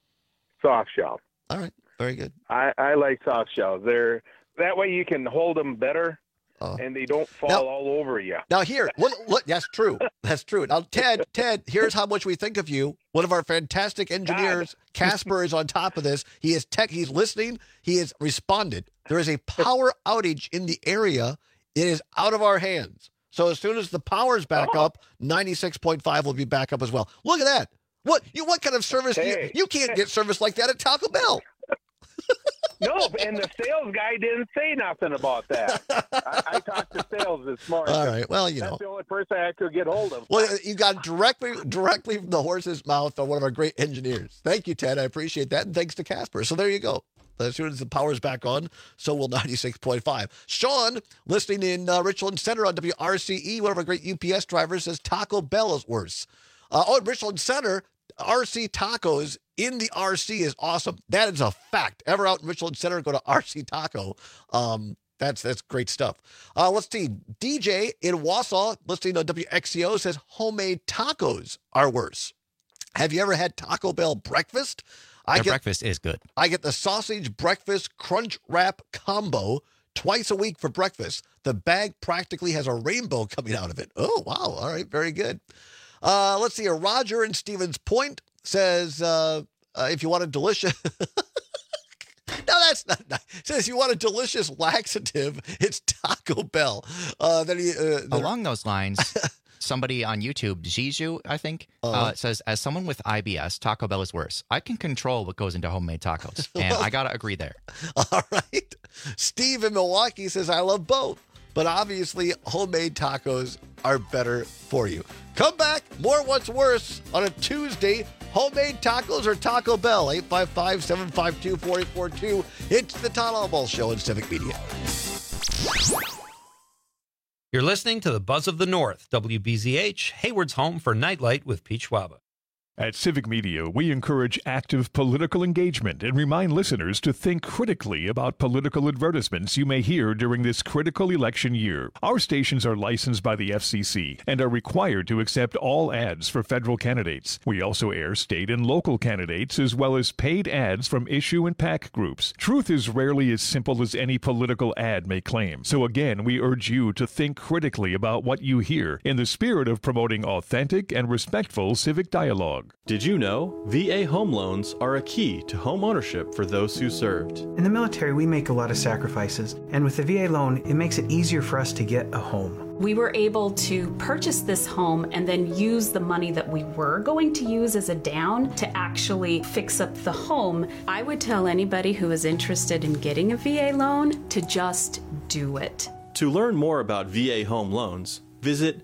Soft shell. All right. Very good. I, I like soft shells. They're that way you can hold them better, and they don't fall Now- all over you. Now here, look, look, that's true. That's true. Now, Ted, Ted, here's how much we think of you. One of our fantastic engineers, Casper, is on top of this. He is tech. He's listening. He has responded. There is a power outage in the area. It is out of our hands. So as soon as the power's back up, ninety-six point five will be back up as well. Look at that. What you? What kind of service? Do you, Hey. you can't get service like that at Taco Bell. No, and the sales guy didn't say nothing about that. I, I talked to sales this morning. All right. Well, you That's know. the only person I could get hold of. Well, you got directly directly from the horse's mouth on one of our great engineers. Thank you, Ted. I appreciate that. And thanks to Casper. So there you go. As soon as the power's back on, so will ninety-six point five. Sean, listening in uh, Richland Center on W R C E, one of our great U P S drivers, says Taco Bell is worse. Uh, oh, in Richland Center, R C Tacos in the R C is awesome. That is a fact. Ever out in Richland Center, go to R C Taco. Um, that's that's great stuff. Uh, let's see. D J in Wausau, listening to W X C O, says homemade tacos are worse. Have you ever had Taco Bell breakfast? I Their get, breakfast is good. I get the sausage breakfast crunch wrap combo twice a week for breakfast. The bag practically has a rainbow coming out of it. Oh, wow. All right. Very good. Uh, let's see here. Roger in Stevens Point says, uh, uh, if you want a delicious... No, that's not nice. Says you want a delicious laxative, it's Taco Bell. Uh, then he, uh, the- Along those lines, somebody on YouTube, Ziju, I think, uh, Uh-huh. says, as someone with I B S, Taco Bell is worse. I can control what goes into homemade tacos, and I got to agree there. All right. Steve in Milwaukee says, I love both, but obviously homemade tacos are better for you. Come back. More What's Worse on a Tuesday. Homemade tacos or Taco Bell? eight five five, seven five two, four eight four two. It's the Todd Albaugh Show in Civic Media. You're listening to the Buzz of the North, W B Z H, Hayward's home for Nightlight with Pete Schwaba. At Civic Media, we encourage active political engagement and remind listeners to think critically about political advertisements you may hear during this critical election year. Our stations are licensed by the F C C and are required to accept all ads for federal candidates. We also air state and local candidates as well as paid ads from issue and PAC groups. Truth is rarely as simple as any political ad may claim. So again, we urge you to think critically about what you hear in the spirit of promoting authentic and respectful civic dialogue. Did you know V A home loans are a key to home ownership for those who served? In the military, we make a lot of sacrifices, and with the V A loan, it makes it easier for us to get a home. We were able to purchase this home and then use the money that we were going to use as a down to actually fix up the home. I would tell anybody who is interested in getting a V A loan to just do it. To learn more about V A home loans, visit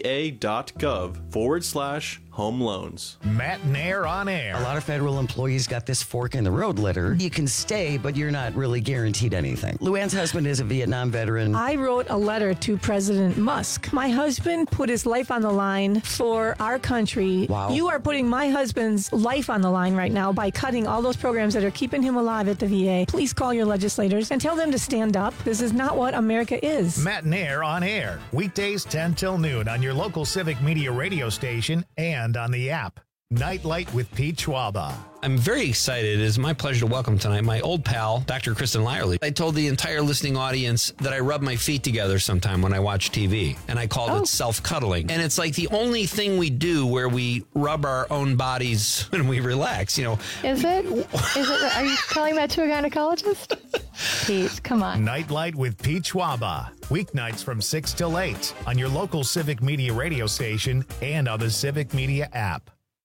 va.gov forward slash home loans. Matt Nair on air. A lot of federal employees got this fork in the road letter. You can stay, but you're not really guaranteed anything. Luann's husband is a Vietnam veteran. I wrote a letter to President Musk. My husband put his life on the line for our country. Wow. You are putting my husband's life on the line right now by cutting all those programs that are keeping him alive at the V A. Please call your legislators and tell them to stand up. This is not what America is. Matt Nair on air. Weekdays ten till noon on your local Civic Media radio station and on the app. Nightlight with Pete Schwaba. I'm very excited. It is my pleasure to welcome tonight my old pal, Doctor Kristen Lyerly. I told the entire listening audience that I rub my feet together sometime when I watch T V, and I called Oh. it self-cuddling. And it's like the only thing we do where we rub our own bodies when we relax, you know. Is it? Is it? Are you telling that to a gynecologist? Pete, come on. Nightlight with Pete Schwaba. Weeknights from six till eight on your local Civic Media radio station and on the Civic Media app.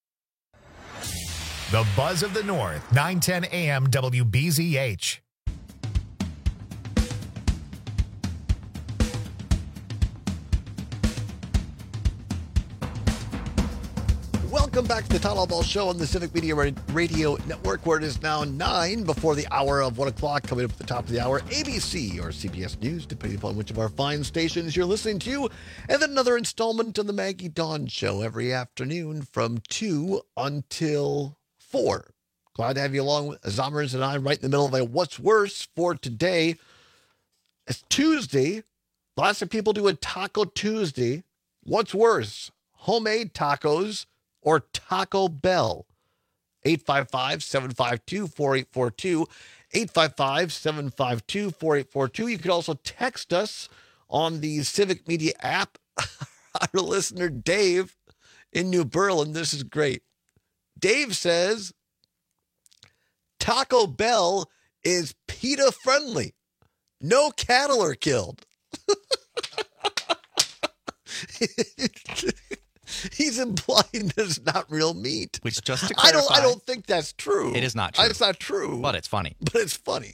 The Buzz of the North, nine ten a m W B Z H. Welcome back to the Town Hall Ball Show on the Civic Media Radio Network, where it is now nine before the hour of one o'clock. Coming up at the top of the hour, A B C or C B S News, depending upon which of our fine stations you're listening to. And then another installment of the Maggie Dawn Show every afternoon from two until four. Glad to have you along with Zomers and I right in the middle of a What's Worse for today. It's Tuesday. Lots of people do a Taco Tuesday. What's worse, homemade tacos or Taco Bell? eight five five, seven five two, four eight four two. eight five five, seven five two, four eight four two. You can also text us on the Civic Media app. Our listener, Dave, in New Berlin, this is great. Dave says, Taco Bell is PETA friendly. No cattle are killed. He's implying that it's not real meat. Which, just to I clarify, don't. I don't think that's true. it is not true. It's not true. But it's funny. But it's funny.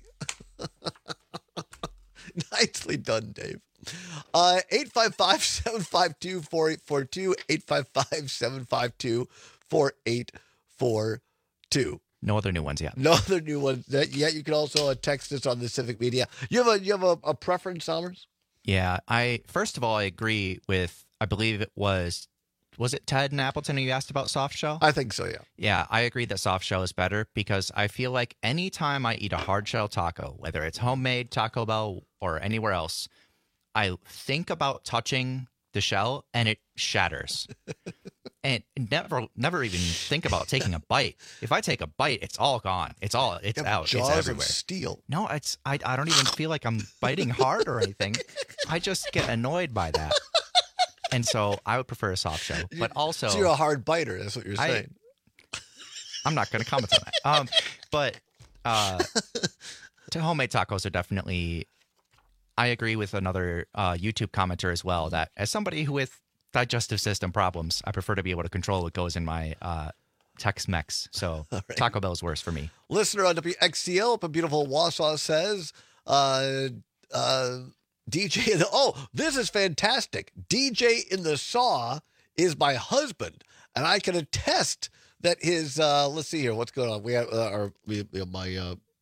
Nicely done, Dave. Uh, eight five five, seven five two, four eight four two. eight five five, seven five two, four eight four two. No other new ones yet. No other new ones that yet. You can also uh, text us on the Civic Media. You have a you have a, a preference, Somers? Yeah, I first of all I agree with. I believe it was was it Ted and Appleton who you asked about soft shell? I think so. Yeah. Yeah, I agree that soft shell is better because I feel like anytime I eat a hard shell taco, whether it's homemade Taco Bell or anywhere else, I think about touching the shell and it shatters. And never, never even think about taking a bite. If I take a bite, it's all gone. It's all, it's You have out. jaws It's of everywhere. steel. No, it's I. I don't even feel like I'm biting hard or anything. I just get annoyed by that. And so I would prefer a soft shell. But also, So you're a hard biter. That's what you're I- saying. I'm not going to comment on that. Um, but uh, to homemade tacos are definitely. I agree with another uh, YouTube commenter as well that as somebody who with digestive system problems, I prefer to be able to control what goes in my uh, Tex-Mex. So right. Taco Bell is worse for me. Listener on W X C L up in beautiful Wausau says, uh, uh, D J in the, oh, this is fantastic. D J in the Saw is my husband, and I can attest that his, uh, let's see here, what's going on? We have, uh, our, we, we have my, uh,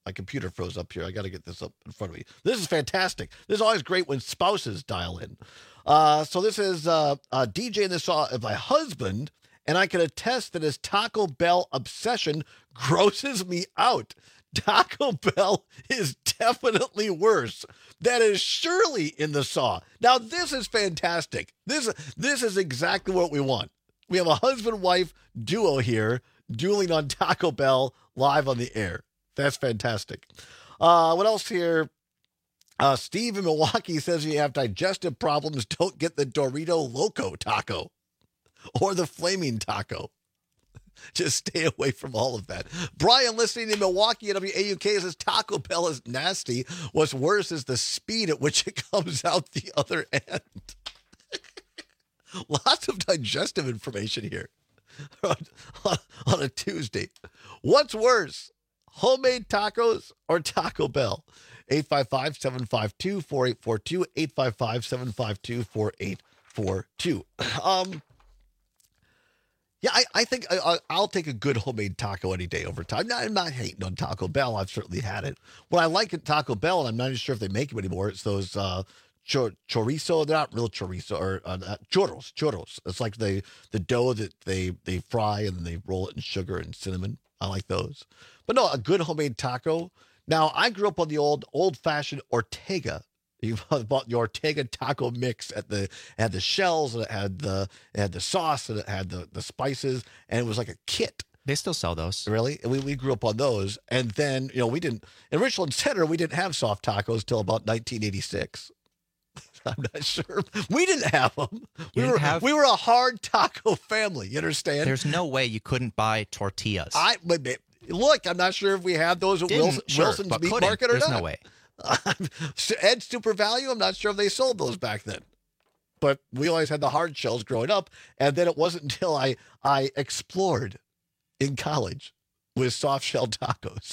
My computer froze up here. I got to get this up in front of me. This is fantastic. This is always great when spouses dial in. Uh, so this is uh, uh, DJing this saw of my husband, and I can attest that his Taco Bell obsession grosses me out. Taco Bell is definitely worse. That is surely in the saw. Now, this is fantastic. This, this is exactly what we want. We have a husband-wife duo here dueling on Taco Bell live on the air. That's fantastic. Uh, what else here? Uh, Steve in Milwaukee says if you have digestive problems, don't get the Dorito Loco taco or the Flaming Taco. Just stay away from all of that. Brian, listening in Milwaukee at W A U K, says Taco Bell is nasty. What's worse is the speed at which it comes out the other end. Lots of digestive information here on, on, on a Tuesday. What's worse, homemade tacos or Taco Bell? eight five five, seven five two, four eight four two, eight five five, seven five two, four eight four two. Um... Yeah, I, I think I, I'll take a good homemade taco any day over time. Now, I'm not hating on Taco Bell. I've certainly had it. What I like at Taco Bell, and I'm not even sure if they make them anymore, it's those uh, chor- chorizo. They're not real chorizo, or uh, churros. Churros. It's like the, the dough that they, they fry and then they roll it in sugar and cinnamon. I like those. But no, a good homemade taco. Now, I grew up on the old old-fashioned Ortega. You bought the Ortega taco mix at the it had the shells, and it had the it had the sauce, and it had the, the spices, and it was like a kit. They still sell those. Really? And we, we grew up on those. And then, you know, we didn't in Richland Center, we didn't have soft tacos till about nineteen eighty-six. I'm not sure. We didn't have them. We were have... we were a hard taco family, you understand? There's no way you couldn't buy tortillas. I look, I'm not sure if we had those at Didn't, Wilson, sure, Wilson's but Meat couldn't. Market or There's not. no way. Ed Super Value, I'm not sure if they sold those back then. But we always had the hard shells growing up. And then it wasn't until I, I explored in college with soft shell tacos.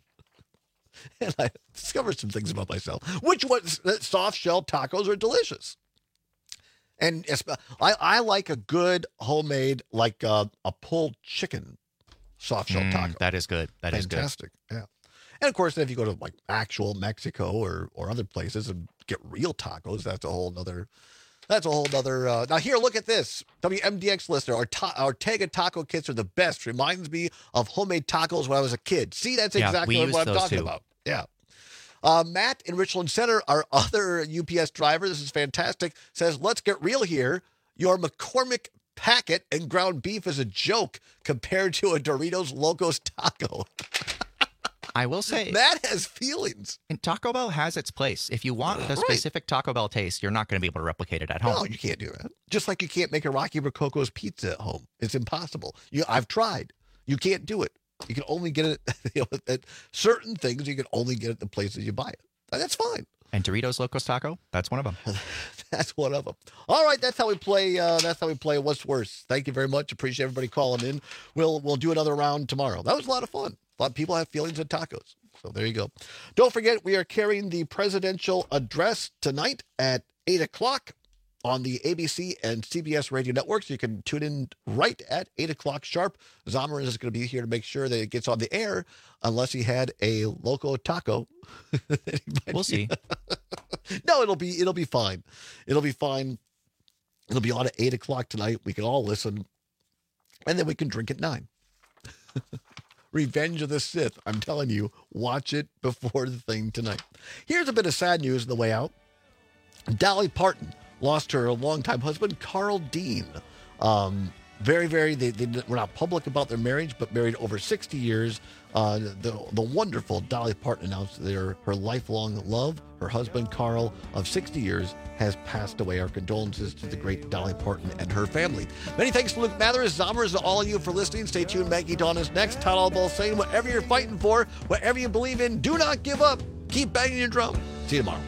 And I discovered some things about myself, which was that soft shell tacos are delicious. And I, I like a good homemade, like uh, a pulled chicken soft shell Mm, taco. that is good. That is good. Fantastic. Yeah. And of course, then if you go to like actual Mexico or, or other places and get real tacos, that's a whole nother, that's a whole nother. Uh, now here, look at this. W M D X listener, our ta- Ortega taco kits are the best. Reminds me of homemade tacos when I was a kid. See, that's Yeah, exactly we what, use what I'm those talking too. about. Yeah. Uh, Matt in Richland Center, our other U P S driver, this is fantastic, says, let's get real here. Your McCormick packet and ground beef is a joke compared to a Doritos Locos taco. I will say, Matt has feelings. And Taco Bell has its place. If you want the Right. specific Taco Bell taste, you're not going to be able to replicate it at home. No, you can't do that. Just like you can't make a Rocky Rococo's pizza at home. It's impossible. You, I've tried. You can't do it. You can only get it you know, at certain things. You can only get it at the places you buy it. And that's fine. And Doritos Locos Taco, that's one of them. That's one of them. All right, that's how we play. Uh, that's how we play. What's worse? Thank you very much. Appreciate everybody calling in. We'll we'll do another round tomorrow. That was a lot of fun. A lot of people have feelings of tacos. So there you go. Don't forget, we are carrying the presidential address tonight at eight o'clock on the A B C and C B S radio networks. You can tune in right at eight o'clock sharp. Zomer is going to be here to make sure that it gets on the air, unless he had a Loco Taco. We'll see. No, it'll be it'll be fine. It'll be fine. It'll be on at eight o'clock tonight. We can all listen, and then we can drink at nine. Revenge of the Sith. I'm telling you, watch it before the thing tonight. Here's a bit of sad news on the way out. Dolly Parton lost her longtime husband, Carl Dean. Um, very, very, they, they were not public about their marriage, but married over sixty years. Uh, the, the wonderful Dolly Parton announced their, her lifelong love. Her husband, Carl, of sixty years, has passed away. Our condolences to the great Dolly Parton and her family. Many thanks to Luke Mathers, Zommers, and all of you for listening. Stay tuned. Maggie Dawn is next. Todd Allball saying, whatever you're fighting for, whatever you believe in, do not give up. Keep banging your drum. See you tomorrow.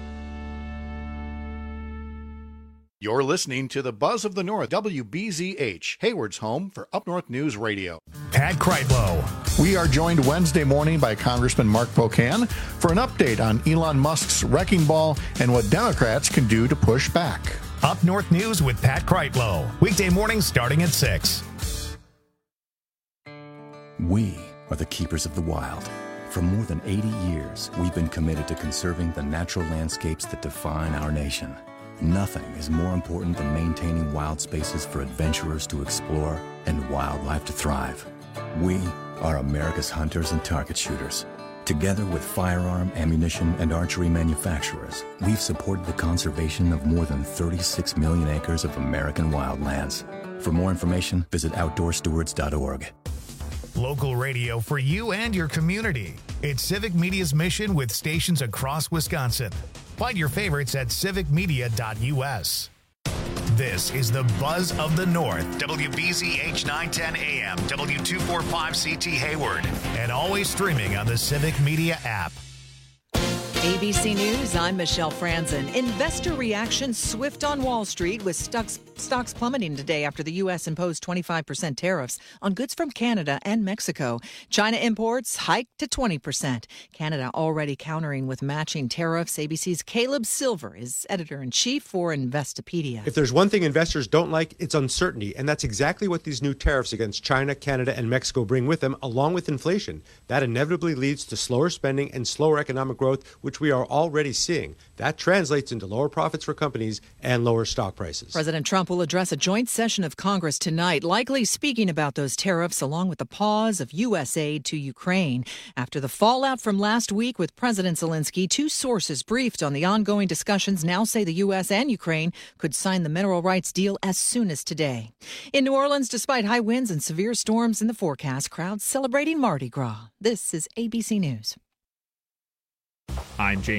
You're listening to the Buzz of the North, W B Z H, Hayward's home for Up North News Radio. Pat Kreitlow. We are joined Wednesday morning by Congressman Mark Pocan for an update on Elon Musk's wrecking ball and what Democrats can do to push back. Up North News with Pat Kreitlow. Weekday mornings starting at six. We are the keepers of the wild. For more than eighty years, we've been committed to conserving the natural landscapes that define our nation. Nothing is more important than maintaining wild spaces for adventurers to explore and wildlife to thrive. We are America's hunters and target shooters. Together with firearm, ammunition, and archery manufacturers, we've supported the conservation of more than thirty-six million acres of American wildlands. For more information, visit outdoor stewards dot org. Local radio for you and your community. It's Civic Media's mission with stations across Wisconsin. Find your favorites at civic media dot u s. This is the Buzz of the North, W B Z H nine ten A M, W two forty-five C T Hayward, and always streaming on the Civic Media app. A B C News, I'm Michelle Franzen. Investor reaction swift on Wall Street with stocks, stocks plummeting today after the U S imposed twenty-five percent tariffs on goods from Canada and Mexico. China imports hiked to twenty percent. Canada already countering with matching tariffs. A B C's Caleb Silver is editor-in-chief for Investopedia. If there's one thing investors don't like, it's uncertainty, and that's exactly what these new tariffs against China, Canada, and Mexico bring with them, along with inflation. That inevitably leads to slower spending and slower economic growth, which we are already seeing. That translates into lower profits for companies and lower stock prices. President Trump will address a joint session of Congress tonight, likely speaking about those tariffs along with the pause of U S aid to Ukraine. After the fallout from last week with President Zelensky, two sources briefed on the ongoing discussions now say the U S and Ukraine could sign the mineral rights deal as soon as today. In New Orleans, despite high winds and severe storms in the forecast, crowds celebrating Mardi Gras. This is A B C News. I'm James